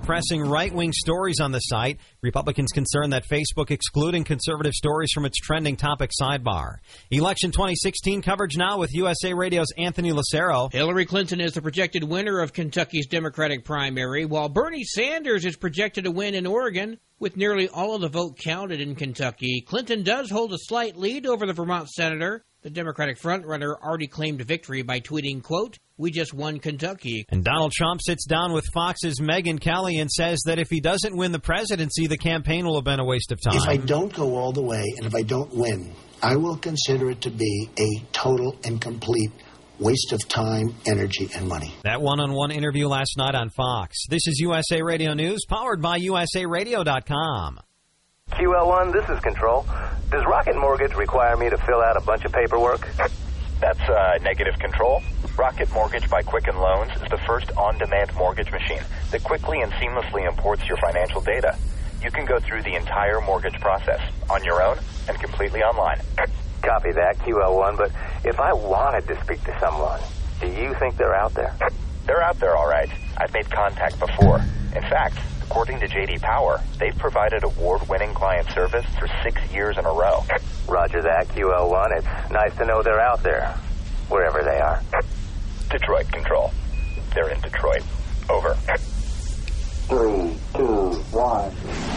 suppressing right-wing stories on the site. Republicans concerned that Facebook excluding conservative stories from its trending topic sidebar. Election 2016 coverage now with USA Radio's Anthony Lucero. Hillary Clinton is the projected winner of Kentucky's Democratic primary, while Bernie Sanders is projected to win in Oregon. With nearly all of the vote counted in Kentucky, Clinton does hold a slight lead over the Vermont senator. The Democratic frontrunner already claimed victory by tweeting, quote, "We just won Kentucky." And Donald Trump sits down with Fox's Megyn Kelly and says that if he doesn't win the presidency, the campaign will have been a waste of time. If I don't go all the way and if I don't win, I will consider it to be a total and complete waste of time, energy, and money. That one-on-one interview last night on Fox. This is USA Radio News, powered by USARadio.com. QL1, this is Control. Does Rocket Mortgage require me to fill out a bunch of paperwork? That's negative Control. Rocket Mortgage by Quicken Loans is the first on-demand mortgage machine that quickly and seamlessly imports your financial data. You can go through the entire mortgage process on your own and completely online. Copy that, QL1, but if I wanted to speak to someone, do you think they're out there? They're out there, all right. I've made contact before. In fact, according to J.D. Power, they've provided award-winning client service for 6 years in a row. Roger that, QL1. It's nice to know they're out there, wherever they are. Detroit Control. They're in Detroit. Over. 3, 2, 1.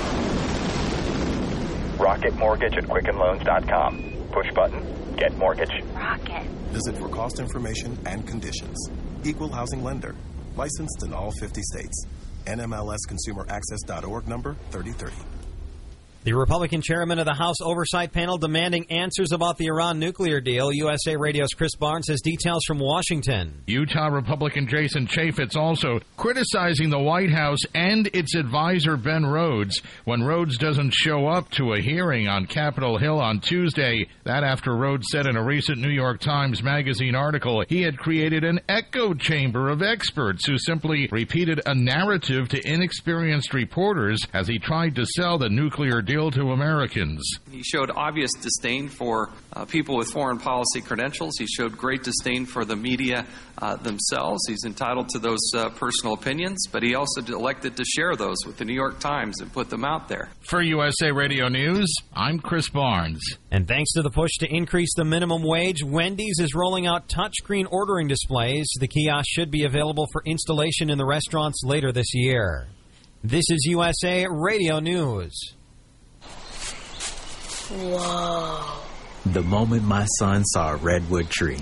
Rocket Mortgage at QuickenLoans.com. Push button, get mortgage. Rocket. Visit for cost information and conditions. Equal housing lender. Licensed in all 50 states. NMLSConsumerAccess.org number 3030. The Republican chairman of the House Oversight Panel demanding answers about the Iran nuclear deal. USA Radio's Chris Barnes has details from Washington. Utah Republican Jason Chaffetz also criticizing the White House and its advisor Ben Rhodes when Rhodes doesn't show up to a hearing on Capitol Hill on Tuesday. That after Rhodes said in a recent New York Times Magazine article he had created an echo chamber of experts who simply repeated a narrative to inexperienced reporters as he tried to sell the nuclear deal to Americans. He showed obvious disdain for people with foreign policy credentials. He showed great disdain for the media themselves. He's entitled to those personal opinions, but he also elected to share those with the New York Times and put them out there. For USA Radio News, I'm Chris Barnes. And thanks to the push to increase the minimum wage, Wendy's is rolling out touchscreen ordering displays. The kiosk should be available for installation in the restaurants later this year. This is USA Radio News. Whoa. The moment my son saw a redwood tree.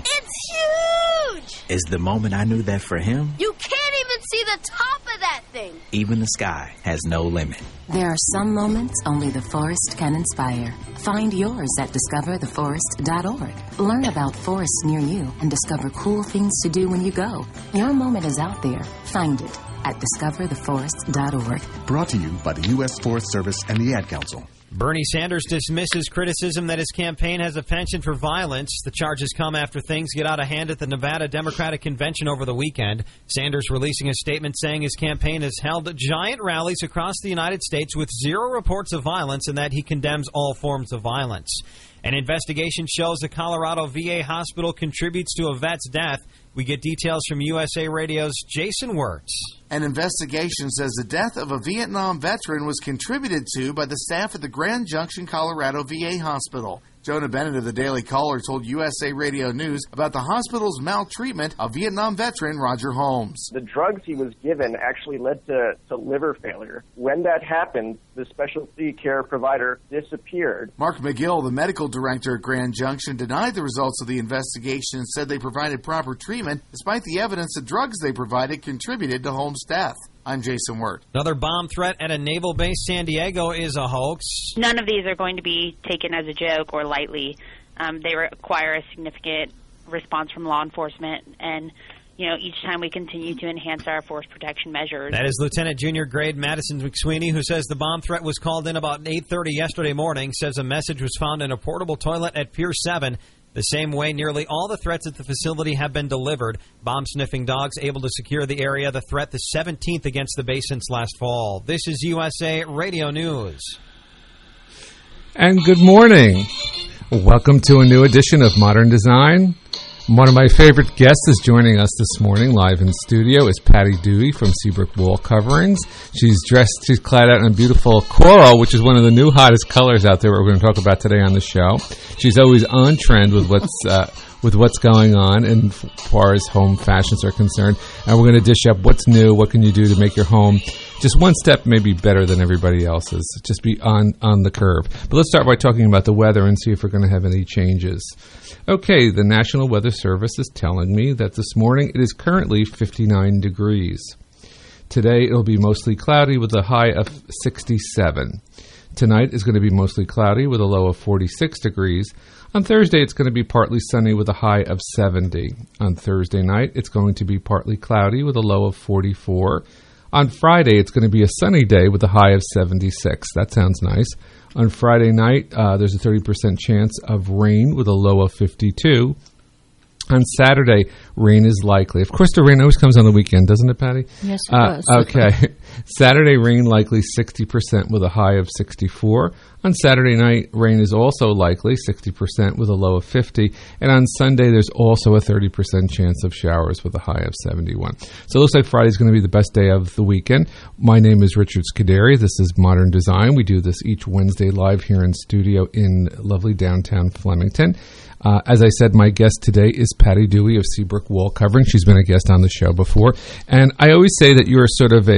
It's huge! Is the moment I knew that for him, You can't even see the top of that thing. even the sky has no limit. There are some moments only the forest can inspire. Find yours at discovertheforest.org. Learn about forests near you and discover cool things to do when you go. Your moment is out there. Find it at discovertheforest.org. Brought to you by the U.S. Forest Service and the Ad Council. Bernie Sanders dismisses criticism that his campaign has a penchant for violence. The charges come after things get out of hand at the Nevada Democratic Convention over the weekend. Sanders releasing a statement saying his campaign has held giant rallies across the United States with zero reports of violence and that he condemns all forms of violence. An investigation shows the Colorado VA hospital contributes to a vet's death. We get details from USA Radio's Jason Wirtz. An investigation says the death of a Vietnam veteran was contributed to by the staff at the Grand Junction, Colorado VA hospital. Jonah Bennett of the Daily Caller told USA Radio News about the hospital's maltreatment of Vietnam veteran Roger Holmes. The drugs he was given actually led to liver failure. When that happened, the specialty care provider disappeared. Mark McGill, the medical director at Grand Junction, denied the results of the investigation and said they provided proper treatment despite the evidence the drugs they provided contributed to Holmes' death. I'm Jason Wirt. Another bomb threat at a naval base, San Diego, is a hoax. None of these are going to be taken as a joke or lightly. They require a significant response from law enforcement, and each time we continue to enhance our force protection measures. That is Lieutenant Junior Grade Madison McSweeney, who says the bomb threat was called in about 8:30 yesterday morning, says a message was found in a portable toilet at Pier 7. The same way nearly all the threats at the facility have been delivered. Bomb-sniffing dogs able to secure the area. The threat, the 17th against the base since last fall. This is USA Radio News. And good morning. Welcome to a new edition of Modern Design. One of my favorite guests is joining us this morning live in studio is Patty Dewey from Seabrook Wall Coverings. She's clad out in a beautiful coral, which is one of the new hottest colors out there. We're going to talk about today on the show. She's always on trend with what's going on as far as home fashions are concerned. And we're going to dish up what's new, what can you do to make your home just one step maybe better than everybody else's. Just be on the curve. But let's start by talking about the weather and see if we're going to have any changes. Okay, the National Weather Service is telling me that this morning it is currently 59 degrees. Today it'll be mostly cloudy with a high of 67. Tonight is going to be mostly cloudy with a low of 46 degrees. On Thursday, it's going to be partly sunny with a high of 70. On Thursday night, it's going to be partly cloudy with a low of 44. On Friday, it's going to be a sunny day with a high of 76. That sounds nice. On Friday night, there's a 30% chance of rain with a low of 52. On Saturday, rain is likely. Of course, the rain always comes on the weekend, doesn't it, Patty? Yes, it does. Okay. Saturday, rain likely 60% with a high of 64. On Saturday night, rain is also likely 60% with a low of 50. And on Sunday, there's also a 30% chance of showers with a high of 71. So it looks like Friday's going to be the best day of the weekend. My name is Richard Scuderi. This is Modern Design. We do this each Wednesday live here in studio in lovely downtown Flemington. As I said, my guest today is Patty Dewey of Seabrook Wall Covering. She's been a guest on the show before, and I always say that you're sort of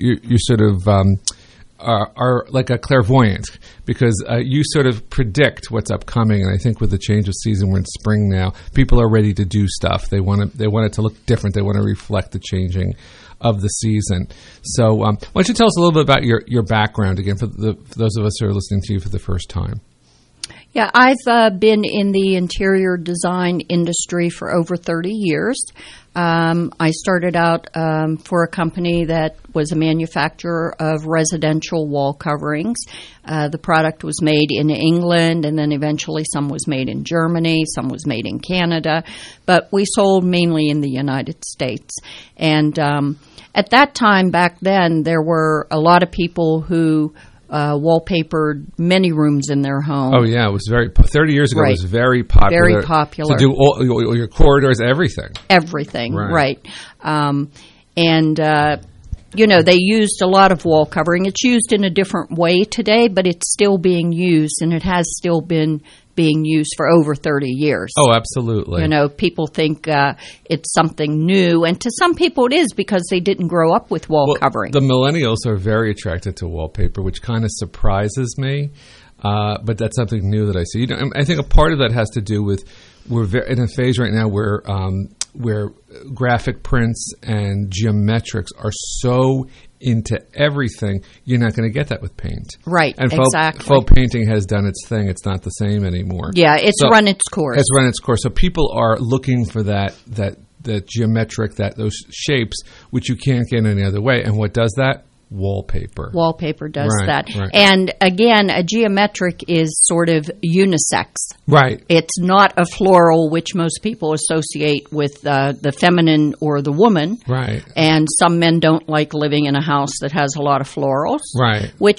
are like a clairvoyant because you sort of predict what's upcoming. And I think with the change of season, we're in spring now. People are ready to do stuff. They want it to look different. They want to reflect the changing of the season. So, why don't you tell us a little bit about your background again for those of us who are listening to you for the first time? Yeah, I've been in the interior design industry for over 30 years. I started out for a company that was a manufacturer of residential wall coverings. The product was made in England, and then eventually some was made in Germany, some was made in Canada, but we sold mainly in the United States. And at that time, back then, there were a lot of people who wallpapered many rooms in their home. Oh, yeah. It was 30 years ago, right. It was very popular. Very popular. To do all your corridors, everything. Everything, right. They used a lot of wall covering. It's used in a different way today, but it's still being used, and it has still been being used for over 30 years. Oh, absolutely. People think it's something new, and to some people it is because they didn't grow up with wall covering. The millennials are very attracted to wallpaper, which kind of surprises me, but that's something new that I see. I think a part of that has to do with we're in a phase right now where graphic prints and geometrics are so into everything, you're not going to get that with paint. Right, and exactly. Faux painting has done its thing. It's not the same anymore. Yeah, it's run its course. It's run its course. So people are looking for that geometric, those shapes, which you can't get any other way. And what does that? Wallpaper. Wallpaper does that. Right. And again, a geometric is sort of unisex. Right. It's not a floral, which most people associate with the feminine or the woman. Right. And some men don't like living in a house that has a lot of florals. Right. Which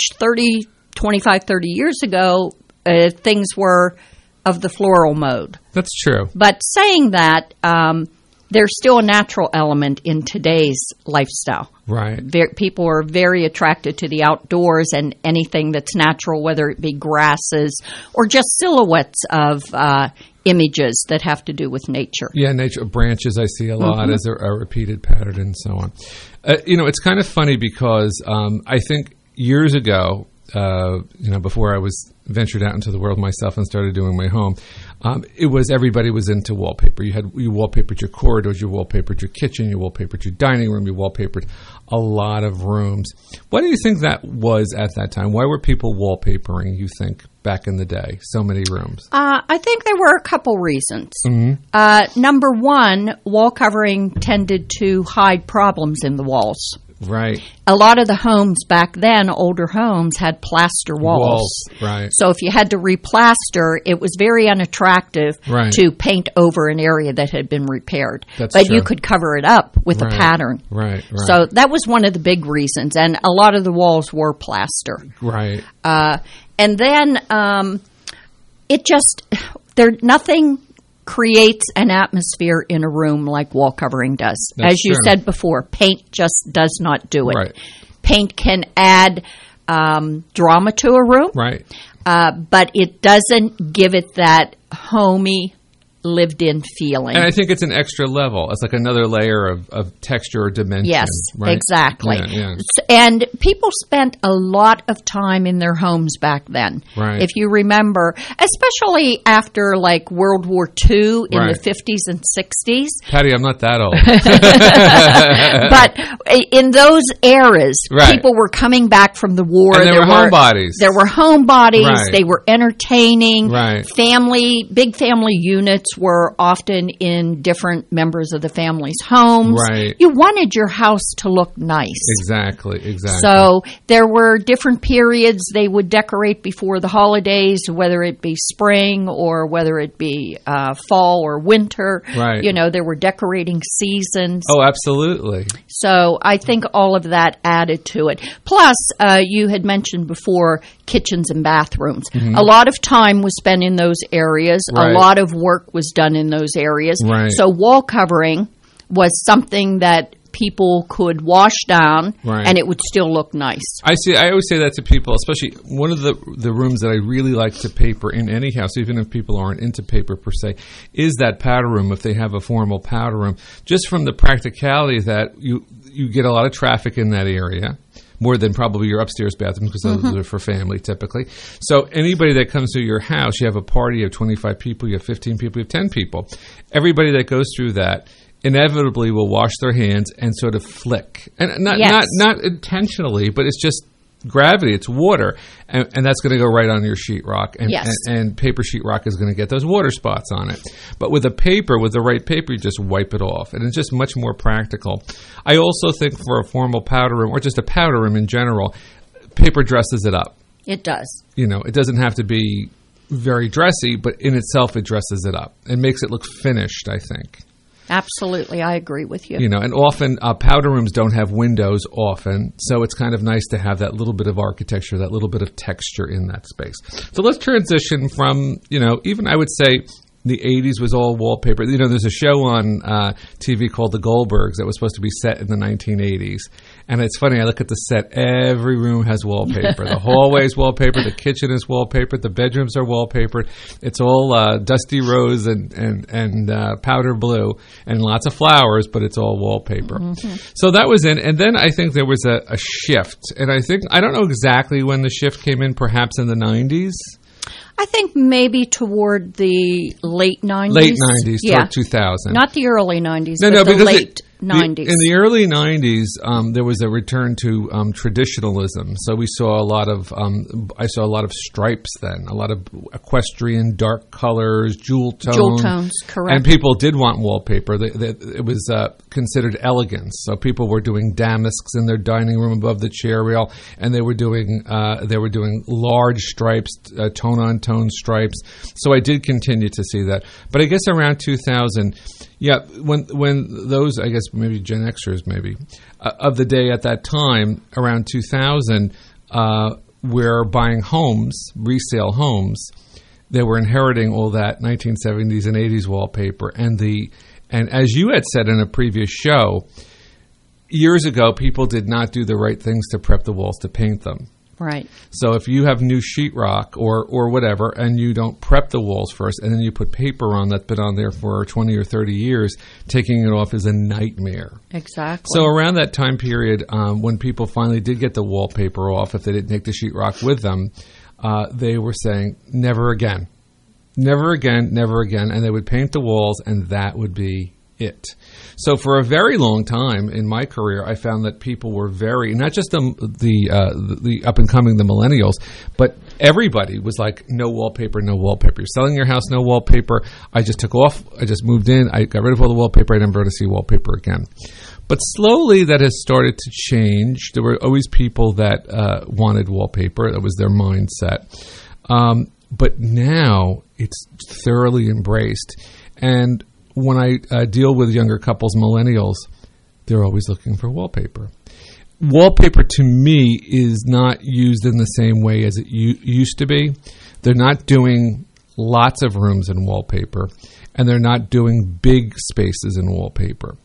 25, 30 years ago, things were of the floral mode. That's true. But saying that, there's still a natural element in today's lifestyle. Right. People are very attracted to the outdoors and anything that's natural, whether it be grasses or just silhouettes of images that have to do with nature. Yeah, nature branches I see a lot as a repeated pattern and so on. It's kind of funny because I think years ago, before I was ventured out into the world myself and started doing my home, everybody was into wallpaper. You wallpapered your corridors, you wallpapered your kitchen, you wallpapered your dining room, you wallpapered a lot of rooms. What do you think that was at that time? Why were people wallpapering, you think, back in the day, so many rooms? I think there were a couple reasons. Mm-hmm. Number one, wall covering tended to hide problems in the walls. Right. A lot of the homes back then, older homes, had plaster walls. Right. So if you had to replaster, it was very unattractive to paint over an area that had been repaired. That's but true. You could cover it up with a pattern. Right. So that was one of the big reasons. And a lot of the walls were plaster. Right. And then nothing creates an atmosphere in a room like wall covering does. That's As you true. said before, paint just does not do it. Right. Paint can add drama to a room, Right. but it doesn't give it that homey, lived-in feeling. And I think it's an extra level. It's like another layer of texture or dimension. Yes, right? exactly. Yeah. And people spent a lot of time in their homes back then. Right. If you remember, especially after like World War II in Right. the 50s and 60s. Patty, I'm not that old. But in those eras, Right. people were coming back from the war. And there were homebodies. There were homebodies. Right. They were entertaining. Right. Big family units were often in different members of the family's homes. Right. You wanted your house to look nice. Exactly. So there were different periods they would decorate before the holidays, whether it be spring or whether it be fall or winter. Right. You know, there were decorating seasons. Oh, absolutely. So I think all of that added to it. Plus, you had mentioned before kitchens and bathrooms. Mhm. A lot of time was spent in those areas. Right. A lot of work was done in those areas. Right. So wall covering was something that people could wash down, Right. and it would still look nice. I always say that to people, especially one of the rooms that I really like to paper in any house, even if people aren't into paper per se, is that powder room, if they have a formal powder room. Just from the practicality that you get a lot of traffic in that area, more than probably your upstairs bathroom, because those Mhm. are for family typically. So anybody that comes to your house, you have a party of 25 people, you have 15 people, you have 10 people. Everybody that goes through that inevitably will wash their hands and sort of flick. And not intentionally, but it's just gravity, it's water. And that's going to go right on your sheetrock. And, Yes. and paper sheetrock is going to get those water spots on it. But with the right paper, you just wipe it off. And it's just much more practical. I also think for a formal powder room, or just a powder room in general, paper dresses it up. It does. You know, it doesn't have to be very dressy, but in itself, it dresses it up. It makes it look finished, I think. Absolutely. I agree with you. You know, and often powder rooms don't have windows often, so it's kind of nice to have that little bit of architecture, that little bit of texture in that space. So let's transition from, you know, even I would say the 80s was all wallpaper. You know, there's a show on TV called The Goldbergs that was supposed to be set in the 1980s. And it's funny, I look at the set, every room has wallpaper. The hallway's wallpaper, the kitchen is wallpapered, the bedrooms are wallpapered. It's all dusty rose and powder blue and lots of flowers, but it's all wallpaper. Mm-hmm. So that was in. And then I think there was a shift. And I don't know exactly when the shift came in, perhaps in the 90s. I think maybe toward the late 90s. Late 90s, yeah. toward 2000. Not the early 90s, No, but the because late 90s. In the early 90s, there was a return to traditionalism. So we saw a lot of, I saw a lot of stripes then, a lot of equestrian dark colors, jewel tones. Jewel tones, correct. And people did want wallpaper. It was considered elegance. So people were doing damasks in their dining room above the chair rail, and they were doing large stripes, tone-on-tone stripes. So I did continue to see that. But I guess around 2000, yeah, when those, I guess maybe Gen Xers maybe, of the day at that time, around 2000, were buying homes, resale homes. They were inheriting all that 1970s and 80s wallpaper. And as you had said in a previous show, years ago, people did not do the right things to prep the walls to paint them. Right. So if you have new sheetrock or whatever, and you don't prep the walls first, and then you put paper on that's been on there for 20 or 30 years, taking it off is a nightmare. Exactly. So around that time period, when people finally did get the wallpaper off, if they didn't take the sheetrock with them, they were saying, never again. Never again, never again. And they would paint the walls, and that would be it. So for a very long time in my career, I found that people were not just the up and coming, the millennials, but everybody was like, no wallpaper, no wallpaper. You're selling your house, no wallpaper. I just took off. I just moved in. I got rid of all the wallpaper. I never going to see wallpaper again. But slowly that has started to change. There were always people that wanted wallpaper. That was their mindset. But now it's thoroughly embraced. And when I deal with younger couples, millennials, they're always looking for wallpaper. Wallpaper, to me, is not used in the same way as it used to be. They're not doing lots of rooms in wallpaper, and they're not doing big spaces in wallpaper.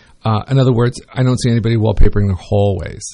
In other words, I don't see anybody wallpapering their hallways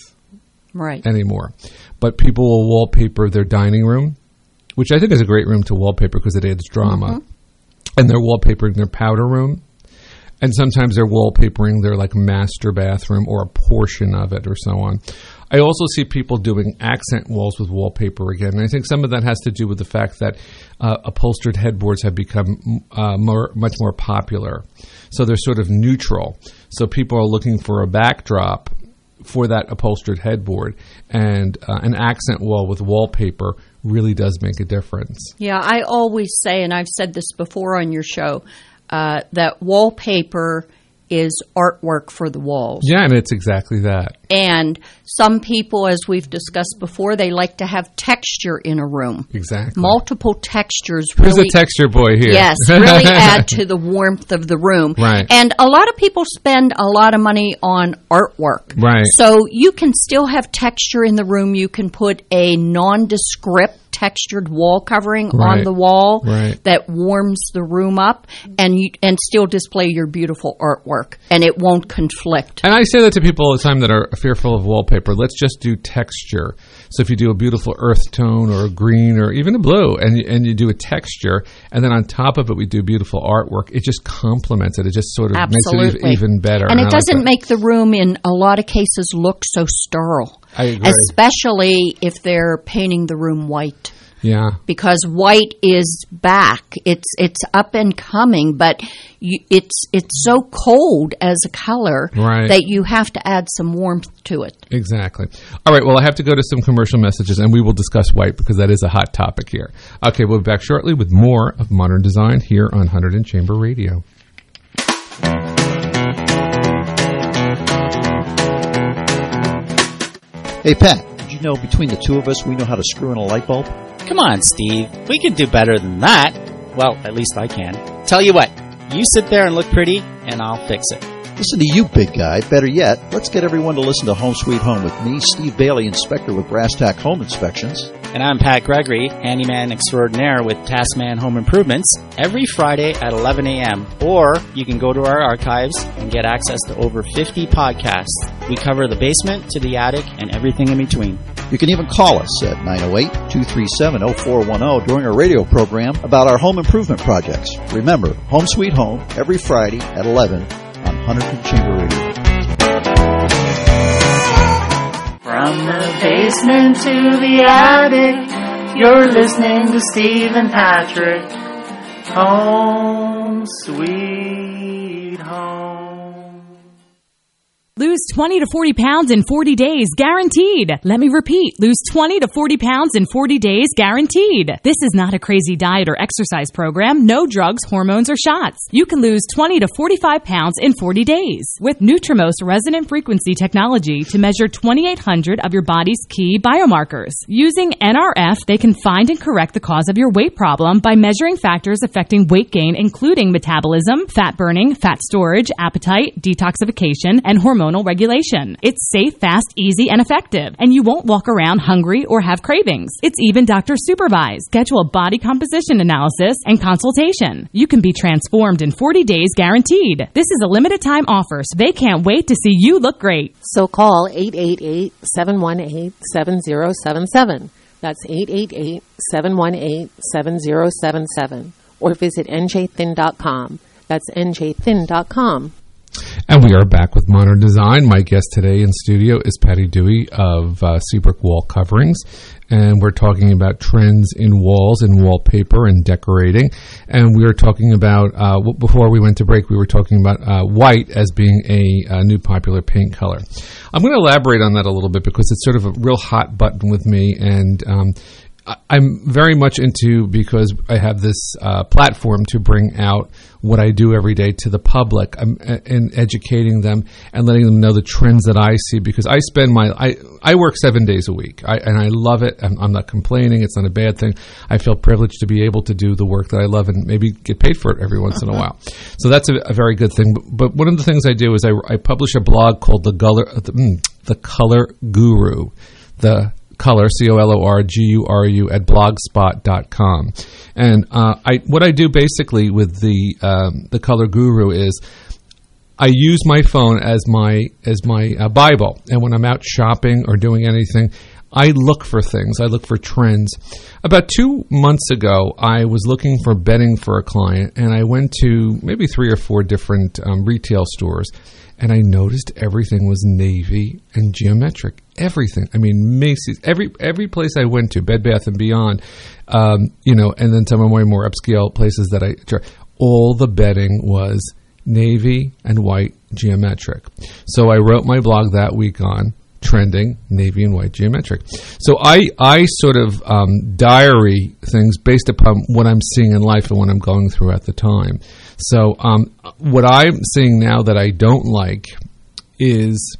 anymore. But people will wallpaper their dining room, which I think is a great room to wallpaper because it adds drama. And they're wallpapering their powder room. And sometimes they're wallpapering their like master bathroom or a portion of it or so on. I also see people doing accent walls with wallpaper again. And I think some of that has to do with the fact that upholstered headboards have become much more popular. So they're sort of neutral. So people are looking for a backdrop for that upholstered headboard. And an accent wall with wallpaper really does make a difference. Yeah, I always say, and I've said this before on your show, that wallpaper is artwork for the walls. Yeah, and it's exactly that. And some people, as we've discussed before, they like to have texture in a room. Exactly. Multiple textures. Who's a texture boy here? Yes, really add to the warmth of the room. Right. And a lot of people spend a lot of money on artwork. Right. So you can still have texture in the room. You can put a nondescript textured wall covering on the wall that warms the room up and still display your beautiful artwork, and it won't conflict. And I say that to people all the time that are fearful of wallpaper. Let's just do texture. So if you do a beautiful earth tone or a green or even a blue and you do a texture, and then on top of it we do beautiful artwork, it just complements it. It just sort of makes it even better. And it doesn't make the room in a lot of cases look so sterile. I agree. Especially if they're painting the room white. Yeah. Because white is back. It's up and coming, but it's so cold as a color that you have to add some warmth to it. Exactly. All right, well, I have to go to some commercial messages, and we will discuss white because that is a hot topic here. Okay, we'll be back shortly with more of Modern Design here on Hunterdon Chamber Radio. Hey, Pat, did you know between the two of us we know how to screw in a light bulb? Come on, Steve. We can do better than that. Well, at least I can. Tell you what, you sit there and look pretty, and I'll fix it. Listen to you, big guy. Better yet, let's get everyone to listen to Home Sweet Home with me, Steve Bailey, inspector with Brass Tack Home Inspections. And I'm Pat Gregory, handyman extraordinaire with Taskman Home Improvements, every Friday at 11 a.m. Or you can go to our archives and get access to over 50 podcasts. We cover the basement to the attic and everything in between. You can even call us at 908-237-0410 during our radio program about our home improvement projects. Remember, Home Sweet Home, every Friday at 11 on Hunterdon Chamber Radio. From the basement to the attic, you're listening to Steve and Patrick. Home Sweet Home. Lose 20 to 40 pounds in 40 days, guaranteed. Let me repeat, lose 20 to 40 pounds in 40 days, guaranteed. This is not a crazy diet or exercise program. No drugs, hormones, or shots. You can lose 20 to 45 pounds in 40 days with Nutrimost resonant frequency technology to measure 2,800 of your body's key biomarkers. Using NRF, they can find and correct the cause of your weight problem by measuring factors affecting weight gain, including metabolism, fat burning, fat storage, appetite, detoxification, and hormonal regulation. It's safe, fast, easy, and effective, and you won't walk around hungry or have cravings. It's even doctor supervised. Schedule a body composition analysis and consultation. You can be transformed in 40 days guaranteed. This is a limited time offer, so they can't wait to see you look great. So call 888-718-7077. That's 888-718-7077. Or visit njthin.com. That's njthin.com. And we are back with Modern Design. My guest today in studio is Patty Dewey of Seabrook Wall Coverings, and we're talking about trends in walls and wallpaper and decorating. And we were talking about, before we went to break, we were talking about white as being a new popular paint color. I'm going to elaborate on that a little bit because it's sort of a real hot button with me, and I'm very much into, because I have this platform to bring out what I do every day to the public and educating them and letting them know the trends that I see, because I spend I work 7 days a week, and I love it. I'm not complaining. It's not a bad thing. I feel privileged to be able to do the work that I love and maybe get paid for it every once in a while. So that's a very good thing. But one of the things I do is I publish a blog called The Color Guru. The Color, COLORGURU at blogspot.com. And what I do basically with the Color Guru is I use my phone as my Bible. And when I'm out shopping or doing anything, I look for things. I look for trends. About 2 months ago, I was looking for bedding for a client, and I went to maybe 3 or 4 different retail stores, and I noticed everything was navy and geometric. Everything. I mean, Macy's, every place I went to, Bed Bath & Beyond, and then some of my more upscale places that I try, all the bedding was navy and white geometric. So I wrote my blog that week on trending navy and white geometric. So I sort of diary things based upon what I'm seeing in life and what I'm going through at the time. So what I'm seeing now that I don't like is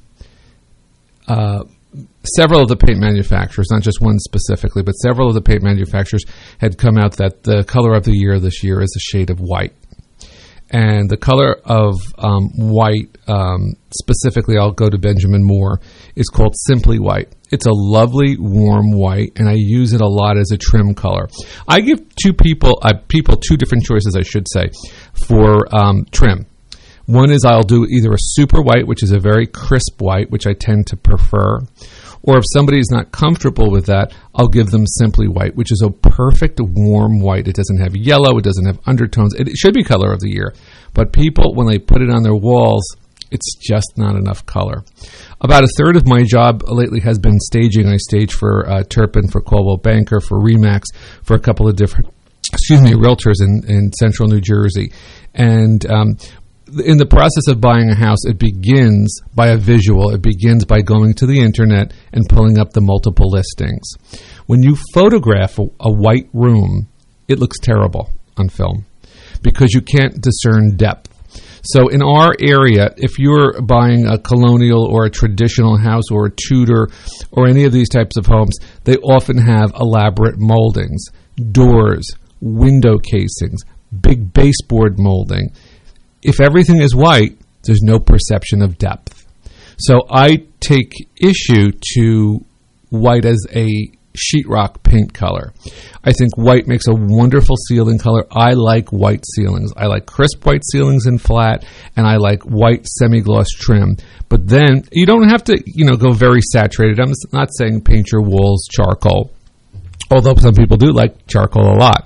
several of the paint manufacturers, not just one specifically, but several of the paint manufacturers had come out that the color of the year this year is a shade of white. And the color of white, specifically, I'll go to Benjamin Moore, is called Simply White. It's a lovely, warm white, and I use it a lot as a trim color. I give people 2 different choices, I should say, for trim. One is I'll do either a super white, which is a very crisp white, which I tend to prefer, or if somebody's not comfortable with that, I'll give them Simply White, which is a perfect warm white. It doesn't have yellow. It doesn't have undertones. It should be color of the year. But people, when they put it on their walls, it's just not enough color. About a third of my job lately has been staging. I stage for Turpin, for Coldwell Banker, for Remax, for a couple of different, realtors in central New Jersey. And in the process of buying a house, it begins by a visual. It begins by going to the internet and pulling up the multiple listings. When you photograph a white room, it looks terrible on film because you can't discern depth. So in our area, if you're buying a colonial or a traditional house or a Tudor or any of these types of homes, they often have elaborate moldings, doors, window casings, big baseboard molding. If everything is white, there's no perception of depth. So I take issue to white as a sheetrock paint color. I think white makes a wonderful ceiling color. I like white ceilings. I like crisp white ceilings in flat, and I like white semi-gloss trim. But then you don't have to, go very saturated. I'm not saying paint your walls charcoal, although some people do like charcoal a lot.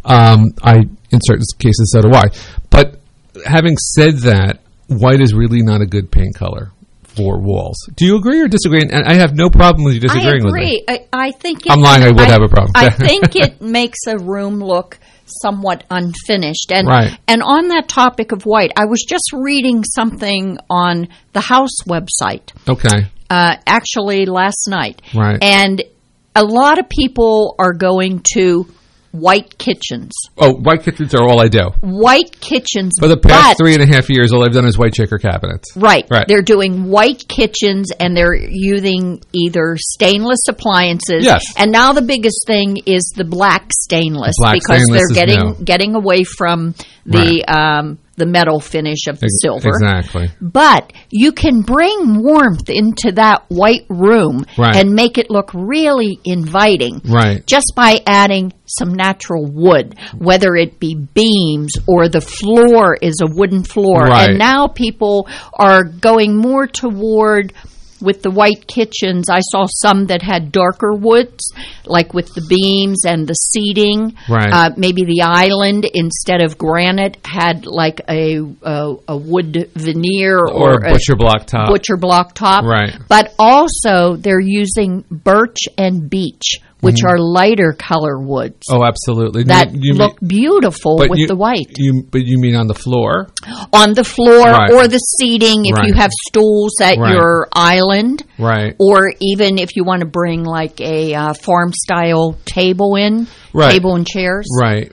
In certain cases, so do I. But having said that, white is really not a good paint color for walls. Do you agree or disagree? And I have no problem with you disagreeing with me. I agree. I think I'm lying. I would have a problem. I think it makes a room look somewhat unfinished. And right. And on that topic of white, I was just reading something on the House website. Okay. Actually, last night. Right. And a lot of people are going to white kitchens. Oh, white kitchens are all I do. White kitchens. For the past 3.5 years, all I've done is white shaker cabinets. Right. They're doing white kitchens, and they're using either stainless appliances. Yes. And now the biggest thing is the black stainless, because they're getting away from the metal finish of the silver. Exactly. But you can bring warmth into that white room and make it look really inviting just by adding some natural wood, whether it be beams or the floor is a wooden floor. And now people are going more toward, with the white kitchens, I saw some that had darker woods, like with the beams and the seating. Maybe the island, instead of granite, had like a wood veneer or a butcher block top. Butcher block top. But also they're using birch and beech, which are lighter color woods. Oh, absolutely. That look beautiful with the white. But you mean on the floor? On the floor or the seating, if you have stools at your island. Or even if you want to bring like a farm-style table in, table and chairs. I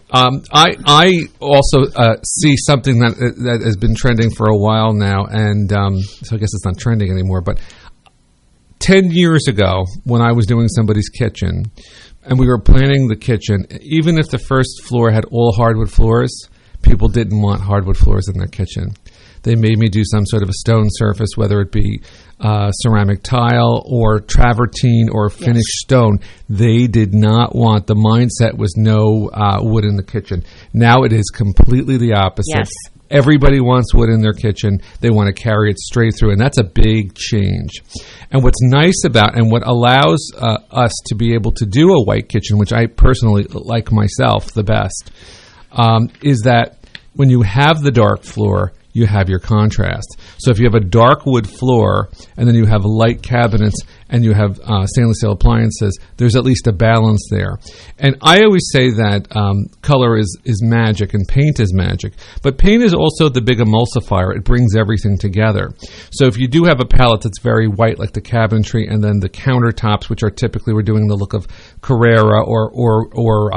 also see something that has been trending for a while now, and so I guess it's not trending anymore, but 10 years ago, when I was doing somebody's kitchen, and we were planning the kitchen, even if the first floor had all hardwood floors, people didn't want hardwood floors in their kitchen. They made me do some sort of a stone surface, whether it be ceramic tile or travertine or finished stone. They did not want, the mindset was no wood in the kitchen. Now it is completely the opposite. Yes. Everybody wants wood in their kitchen. They want to carry it straight through, and that's a big change. And what's nice about, and what allows us to be able to do a white kitchen, which I personally like myself the best, is that when you have the dark floor, you have your contrast. So if you have a dark wood floor and then you have light cabinets and you have stainless steel appliances, there's at least a balance there. And I always say that color is magic and paint is magic. But paint is also the big emulsifier. It brings everything together. So if you do have a palette that's very white, like the cabinetry, and then the countertops, which are typically, we're doing the look of Carrara or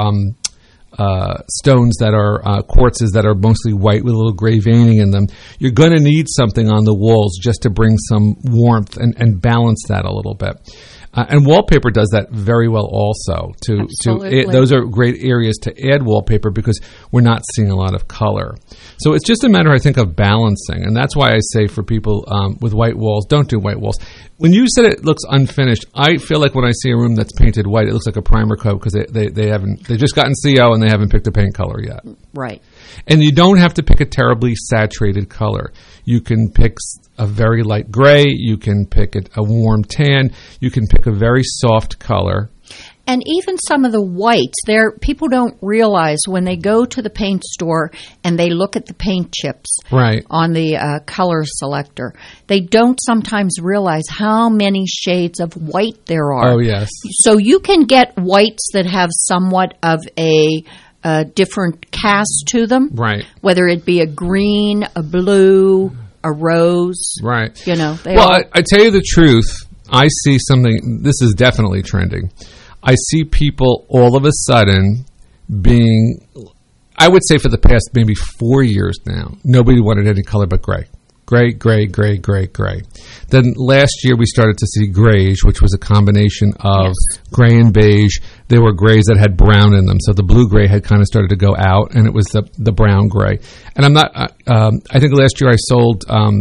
stones that are quartzes that are mostly white with a little gray veining in them, you're going to need something on the walls just to bring some warmth and balance that a little bit. And wallpaper does that very well also. Those are great areas to add wallpaper because we're not seeing a lot of color. So it's just a matter, I think, of balancing. And that's why I say for people with white walls, don't do white walls. When you said it looks unfinished, I feel like when I see a room that's painted white, it looks like a primer coat because they just gotten CO and they haven't picked a paint color yet. Right. And you don't have to pick a terribly saturated color. You can pick a very light gray. You can pick a warm tan. You can pick a very soft color. And even some of the whites, people don't realize when they go to the paint store and they look at the paint chips on the color selector, they don't sometimes realize how many shades of white there are. Oh, yes. So you can get whites that have somewhat of a different cast to them. Right. Whether it be a green, a blue, a rose. Right. You know. I tell you the truth, I see something, this is definitely trending. I see people all of a sudden being, I would say for the past maybe 4 years now, nobody wanted any color but gray. Gray, gray, gray, gray, gray. Then last year we started to see grayish, which was a combination of gray and beige. There were grays that had brown in them. So the blue gray had kind of started to go out, and it was the brown gray. And I'm not, I think last year I sold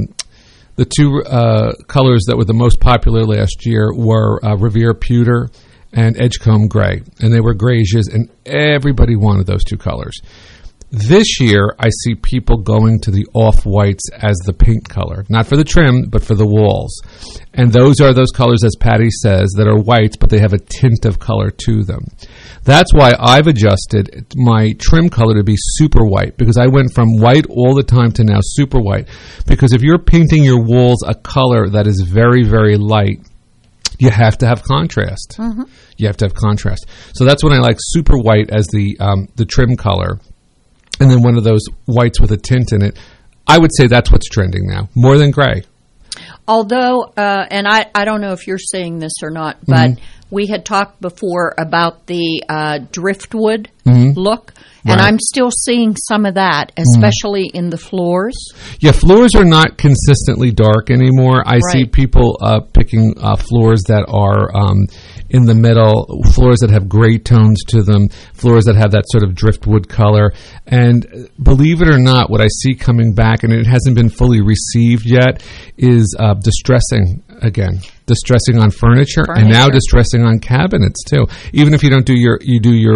the two colors that were the most popular last year were Revere Pewter and Edgecombe Gray. And they were grayish, and everybody wanted those two colors. This year, I see people going to the off-whites as the paint color. Not for the trim, but for the walls. And those are those colors, as Patty says, that are whites, but they have a tint of color to them. That's why I've adjusted my trim color to be super white, because I went from white all the time to now super white. Because if you're painting your walls a color that is very, very light, you have to have contrast. Mm-hmm. You have to have contrast. So that's when I like super white as the trim color. And then one of those whites with a tint in it. I would say that's what's trending now, more than gray. Although, and I don't know if you're saying this or not, but we had talked before about the driftwood look, and I'm still seeing some of that, especially in the floors. Yeah, floors are not consistently dark anymore. I see people picking floors that are in the middle, floors that have gray tones to them, floors that have that sort of driftwood color. And believe it or not, what I see coming back, and it hasn't been fully received yet, is distressing again. Distressing on furniture, and now distressing on cabinets too. Even if you don't do your,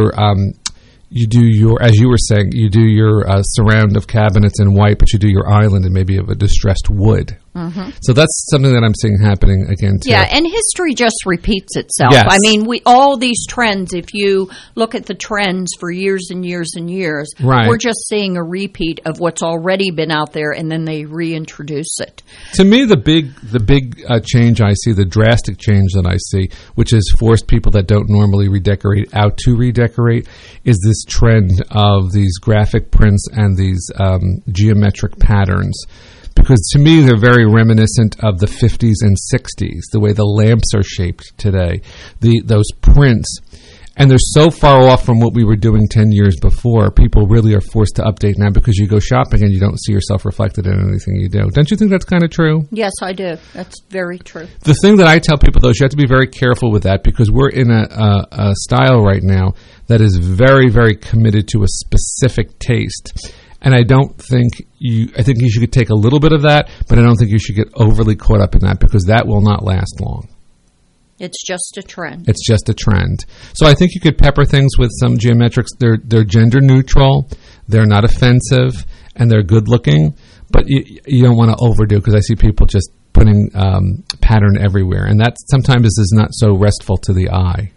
as you were saying, you do your surround of cabinets in white, but you do your island in maybe of a distressed wood. Mm-hmm. So that's something that I'm seeing happening again too. Yeah, and history just repeats itself. Yes. I mean, all these trends, if you look at the trends for years and years and years, we're just seeing a repeat of what's already been out there, and then they reintroduce it. To me, the big change I see, the drastic change that I see, which has forced people that don't normally redecorate out to redecorate, is this trend of these graphic prints and these geometric patterns. Because to me, they're very reminiscent of the 50s and 60s, the way the lamps are shaped today, those prints. And they're so far off from what we were doing 10 years before. People really are forced to update now because you go shopping and you don't see yourself reflected in anything you do. Don't you think that's kind of true? Yes, I do. That's very true. The thing that I tell people, though, is you have to be very careful with that because we're in a style right now that is very, very committed to a specific taste. And I don't think I think you should take a little bit of that, but I don't think you should get overly caught up in that because that will not last long. It's just a trend. It's just a trend. So I think you could pepper things with some geometrics. They're gender neutral, they're not offensive, and they're good looking. But you don't want to overdo because I see people just putting pattern everywhere, and that sometimes is not so restful to the eye.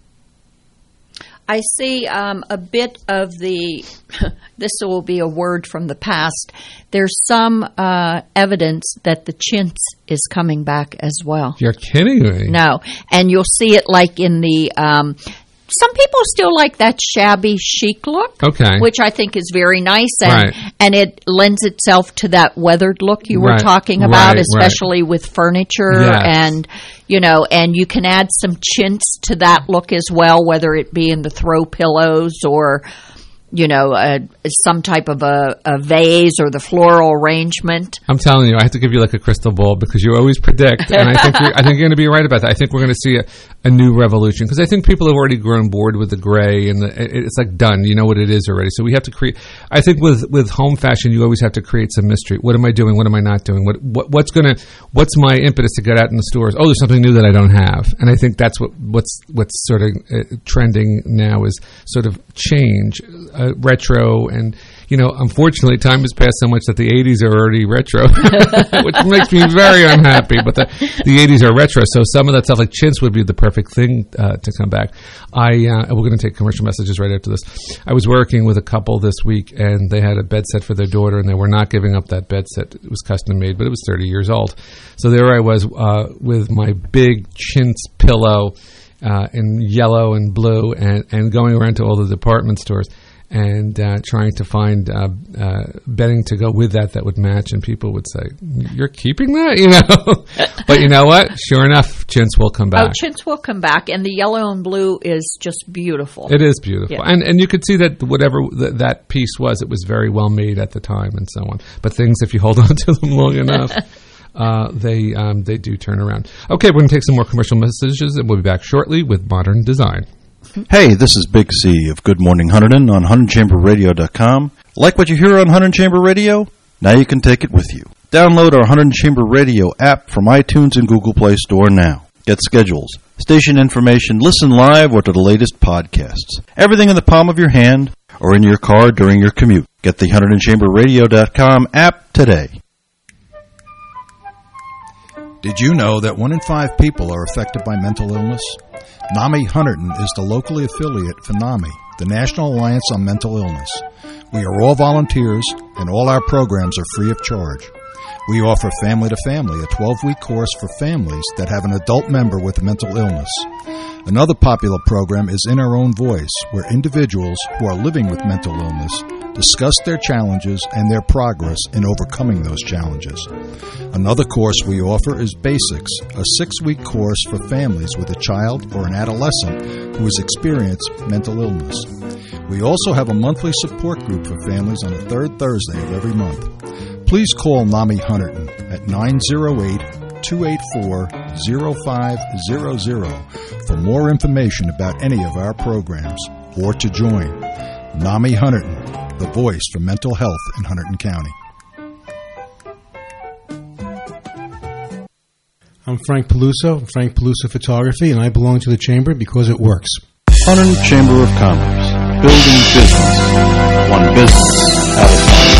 I see a bit of the, this will be a word from the past, there's some evidence that the chintz is coming back as well. You're kidding me. No, and you'll see it like in the, some people still like that shabby chic look, which I think is very nice, and it lends itself to that weathered look you were talking about, especially with furniture, and and you can add some chintz to that look as well, whether it be in the throw pillows or some type of a vase or the floral arrangement. I'm telling you, I have to give you like a crystal ball because you always predict, and I think you're going to be right about that. I think we're going to see a new revolution because I think people have already grown bored with the gray and it's like done. You know what it is already. So we have to create. I think with home fashion, you always have to create some mystery. What am I doing? What am I not doing? What's my impetus to get out in the stores? Oh, there's something new that I don't have, and I think that's what's sort of trending now is sort of change. Retro, and unfortunately time has passed so much that the 80s are already retro, which makes me very unhappy, but the 80s are retro, so some of that stuff like chintz would be the perfect thing to come back. We're going to take commercial messages right after this. I was working with a couple this week, and they had a bed set for their daughter, and they were not giving up that bed set. It was custom made, but it was 30 years old. So there I was with my big chintz pillow in yellow and blue, and going around to all the department stores and trying to find bedding to go with that would match, and people would say, "You're keeping that?" But you know what? Sure enough, chintz will come back. Oh, chintz will come back, and the yellow and blue is just beautiful. It is beautiful, yeah. and you could see that whatever that piece was, it was very well made at the time, and so on. But things, if you hold on to them long enough, they do turn around. Okay, we're going to take some more commercial messages, and we'll be back shortly with Modern Design. Hey, this is Big C of Good Morning Hunterdon on HunterdonChamberRadio.com. Like what you hear on Hunterdon Chamber Radio? Now you can take it with you. Download our Hunterdon Chamber Radio app from iTunes and Google Play Store now. Get schedules, station information, listen live, or to the latest podcasts. Everything in the palm of your hand or in your car during your commute. Get the HunterdonChamberRadio.com app today. Did you know that 1 in 5 people are affected by mental illness? NAMI Hunterdon is the locally affiliate for NAMI, the National Alliance on Mental Illness. We are all volunteers, and all our programs are free of charge. We offer Family to Family, a 12-week course for families that have an adult member with mental illness. Another popular program is In Our Own Voice, where individuals who are living with mental illness discuss their challenges and their progress in overcoming those challenges. Another course we offer is Basics, a 6-week course for families with a child or an adolescent who has experienced mental illness. We also have a monthly support group for families on the third Thursday of every month. Please call NAMI Hunterdon at 908-284-0500 for more information about any of our programs or to join. NAMI Hunterdon, the voice for mental health in Hunterdon County. I'm Frank Peluso, from Frank Peluso Photography, and I belong to the Chamber because it works. Hunterdon Chamber of Commerce, building business, one business at a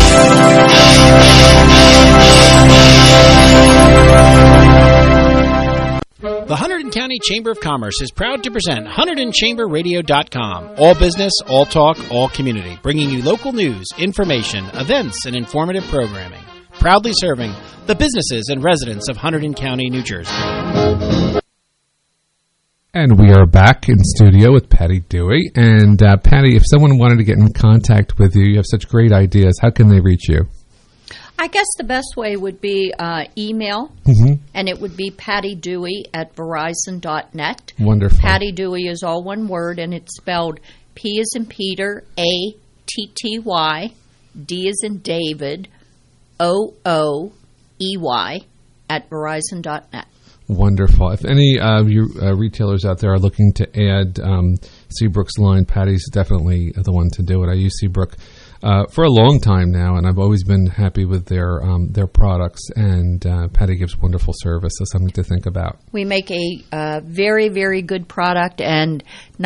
time. The Hunterdon County Chamber of Commerce is proud to present HunterdonChamberRadio.com. All business, all talk, all community. Bringing you local news, information, events, and informative programming. Proudly serving the businesses and residents of Hunterdon County, New Jersey. And we are back in studio with Patty Dewey. And Patty, if someone wanted to get in contact with you, you have such great ideas, how can they reach you? I guess the best way would be email, and it would be Patty Dewey at Verizon.net. Wonderful. Patty Dewey is all one word, and it's spelled P as in Peter, A-T-T-Y, D as in David, O-O-E-Y at Verizon.net. Wonderful. If any of you retailers out there are looking to add Seabrook's line, Patty's definitely the one to do it. I use Seabrook for a long time now, and I've always been happy with their products. And Patty gives wonderful service, so something to think about. We make a very, very good product, and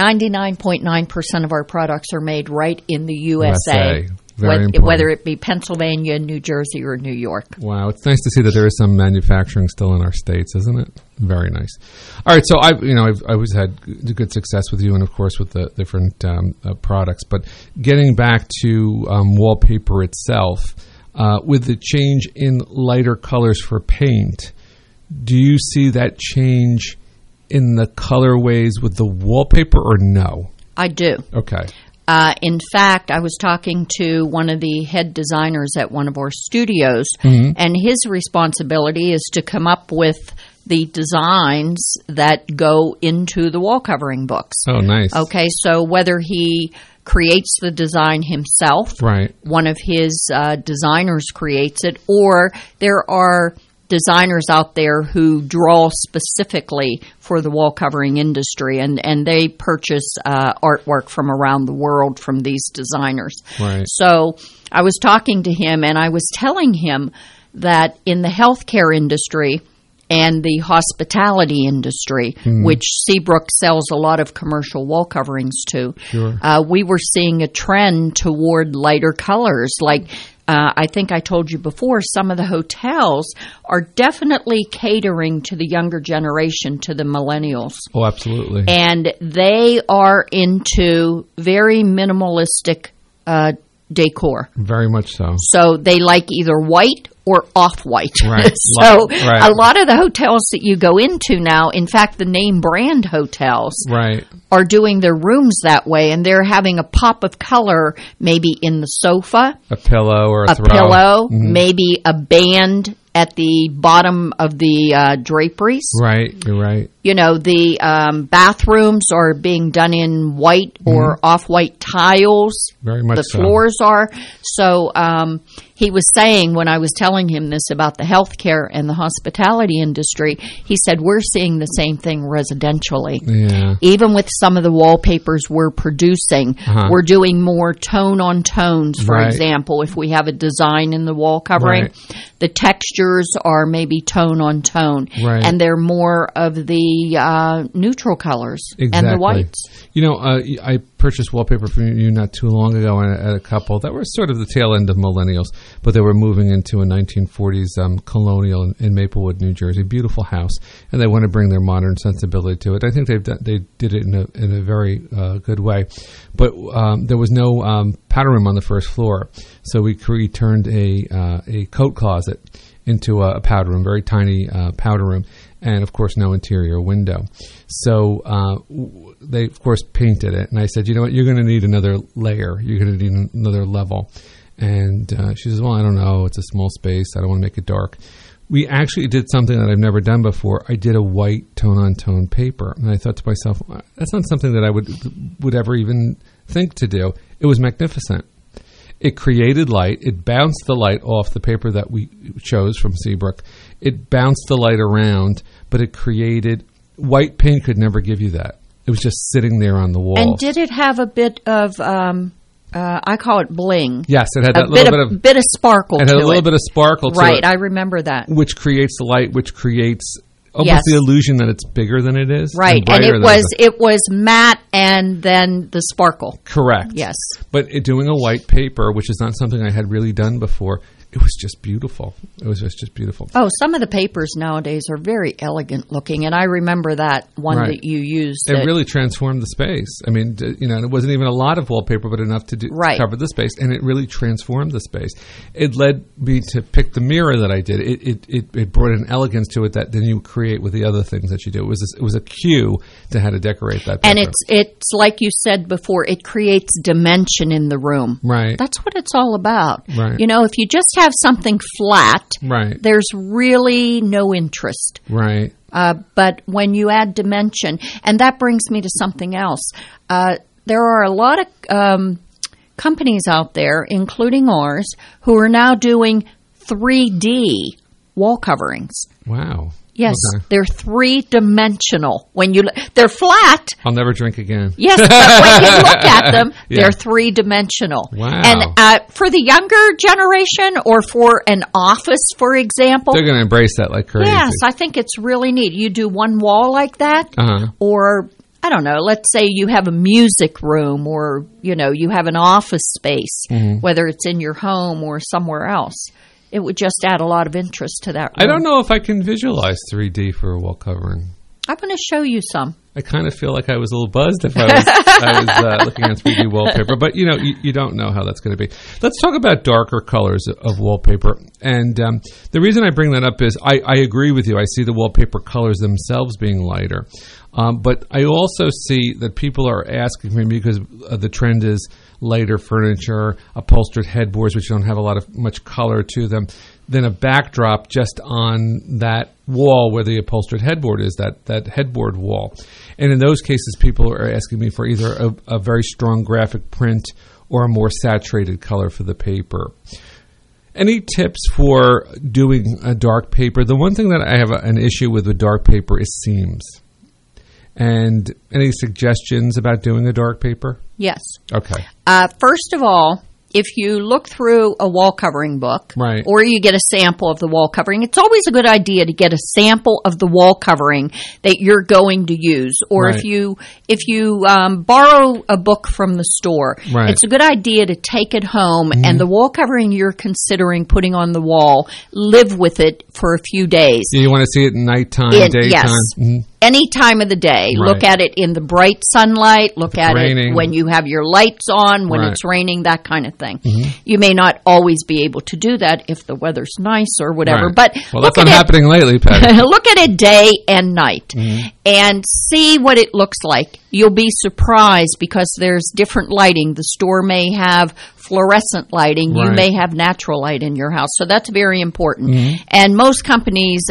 99.9% of our products are made right in the USA. Very important. Whether it be Pennsylvania, New Jersey, or New York. Wow, it's nice to see that there is some manufacturing still in our states, isn't it? Very nice. All right, so I've always had good success with you, and of course with the different products. But getting back to wallpaper itself, with the change in lighter colors for paint, do you see that change in the colorways with the wallpaper, or no? I do. Okay. In fact, I was talking to one of the head designers at one of our studios, and his responsibility is to come up with the designs that go into the wall covering books. Oh, nice. Okay, so whether he creates the design himself, right, one of his designers creates it, or there are designers out there who draw specifically for the wall covering industry, and they purchase artwork from around the world from these designers. Right. So I was talking to him, and I was telling him that in the healthcare industry and the hospitality industry, which Seabrook sells a lot of commercial wall coverings to, we were seeing a trend toward lighter colors. Like I think I told you before, some of the hotels are definitely catering to the younger generation, to the millennials. Oh, absolutely. And they are into very minimalistic decor. Very much so. So they like either white or off-white. Right. So right. A lot of the hotels that you go into now, in fact, the name brand hotels are doing their rooms that way, and they're having a pop of color maybe in the sofa. A pillow or a throw. Pillow, maybe a band at the bottom of the draperies. Right, you're right. You know, the bathrooms are being done in white or off-white tiles. Very much so. The floors are. So he was saying, when I was telling him this about the healthcare and the hospitality industry, he said, we're seeing the same thing residentially. Yeah. Even with some of the wallpapers we're producing, we're doing more tone on tones, for example. If we have a design in the wall covering, the textures are maybe tone on tone. Right. And they're more of the neutral colors and the whites. You know, I purchased wallpaper from you not too long ago at a couple that were sort of the tail end of millennials, but they were moving into a 1940s colonial in Maplewood, New Jersey. Beautiful house, and they want to bring their modern sensibility to it. I think they did it in a very good way, but there was no powder room on the first floor, so we turned a coat closet into a powder room, very tiny powder room, and of course no interior window. So they of course painted it, and I said, you know what, you're going to need another layer, you're going to need another level. And she says, well, I don't know, it's a small space, I don't want to make it dark. We actually did something that I've never done before. I did a white tone-on-tone paper, and I thought to myself, that's not something that I would ever even think to do. It was magnificent. It created light. It bounced the light off the paper that we chose from Seabrook. It bounced the light around, but it created... White paint could never give you that. It was just sitting there on the wall. And did it have a bit of... I call it bling. Yes, it had that little bit of sparkle. It had a little bit of sparkle to it. Right, I remember that. Which creates the light, which creates almost the illusion that it's bigger than it is. Right, and it was matte and then the sparkle. Correct. Yes. But doing a white paper, which is not something I had really done before, it was just beautiful. It was just beautiful. Oh, some of the papers nowadays are very elegant looking, and I remember that one that you used. It really transformed the space. I mean, you know, it wasn't even a lot of wallpaper, but enough to cover the space, and it really transformed the space. It led me to pick the mirror that I did. It brought an elegance to it that then you create with the other things that you do. It was a cue to how to decorate that paper. And it's like you said before, it creates dimension in the room. Right. That's what it's all about. Right. You know, if you just have something flat, there's really no interest. Right. But when you add dimension, and that brings me to something else. There are a lot of companies out there, including ours, who are now doing 3D wall coverings. Wow. Yes, Okay. they're 3-dimensional. They're flat. I'll never drink again. Yes, but when you look at them, Yeah. they're 3-dimensional. Wow. And for the younger generation, or for an office, for example, They're going to embrace that like crazy. yes, I think it's really neat. You do one wall like that, Uh-huh. or I don't know, let's say you have a music room, or you have an office space, Mhm. whether it's in your home or somewhere else. It would just add a lot of interest to that room. I don't know if I can visualize 3D for a wall covering. I'm going to show you some. I kind of feel like I was a little buzzed if I was looking at 3D wallpaper, but you don't know how that's going to be. Let's talk about darker colors of wallpaper. And the reason I bring that up is I agree with you. I see the wallpaper colors themselves being lighter. But I also see that people are asking me, because the trend is lighter furniture, upholstered headboards, which don't have much color to them, than a backdrop just on that wall where the upholstered headboard is, that headboard wall. And in those cases, people are asking me for either a very strong graphic print or a more saturated color for the paper. Any tips for doing a dark paper? The one thing that I have an issue with dark paper is seams. And any suggestions about doing a dark paper? Yes. Okay. First of all, if you look through a wall covering book, right, or you get a sample of the wall covering, it's always a good idea to get a sample of the wall covering that you're going to use. Or right, if you borrow a book from the store, right, it's a good idea to take it home, mm-hmm, and the wall covering you're considering putting on the wall, live with it for a few days. You want to see it at nighttime, daytime? Yes. Mm-hmm. Any time of the day. Right. Look at it in the bright sunlight. Look at raining, it when you have your lights on, when right, it's raining, that kind of thing. Mm-hmm. You may not always be able to do that if the weather's nice or whatever. Right. But well, that's not happening lately, Patty. Look at it day and night, mm-hmm, and see what it looks like. You'll be surprised because there's different lighting. The store may have fluorescent lighting. Right. You may have natural light in your house. So that's very important. mm-hmm, And most companies,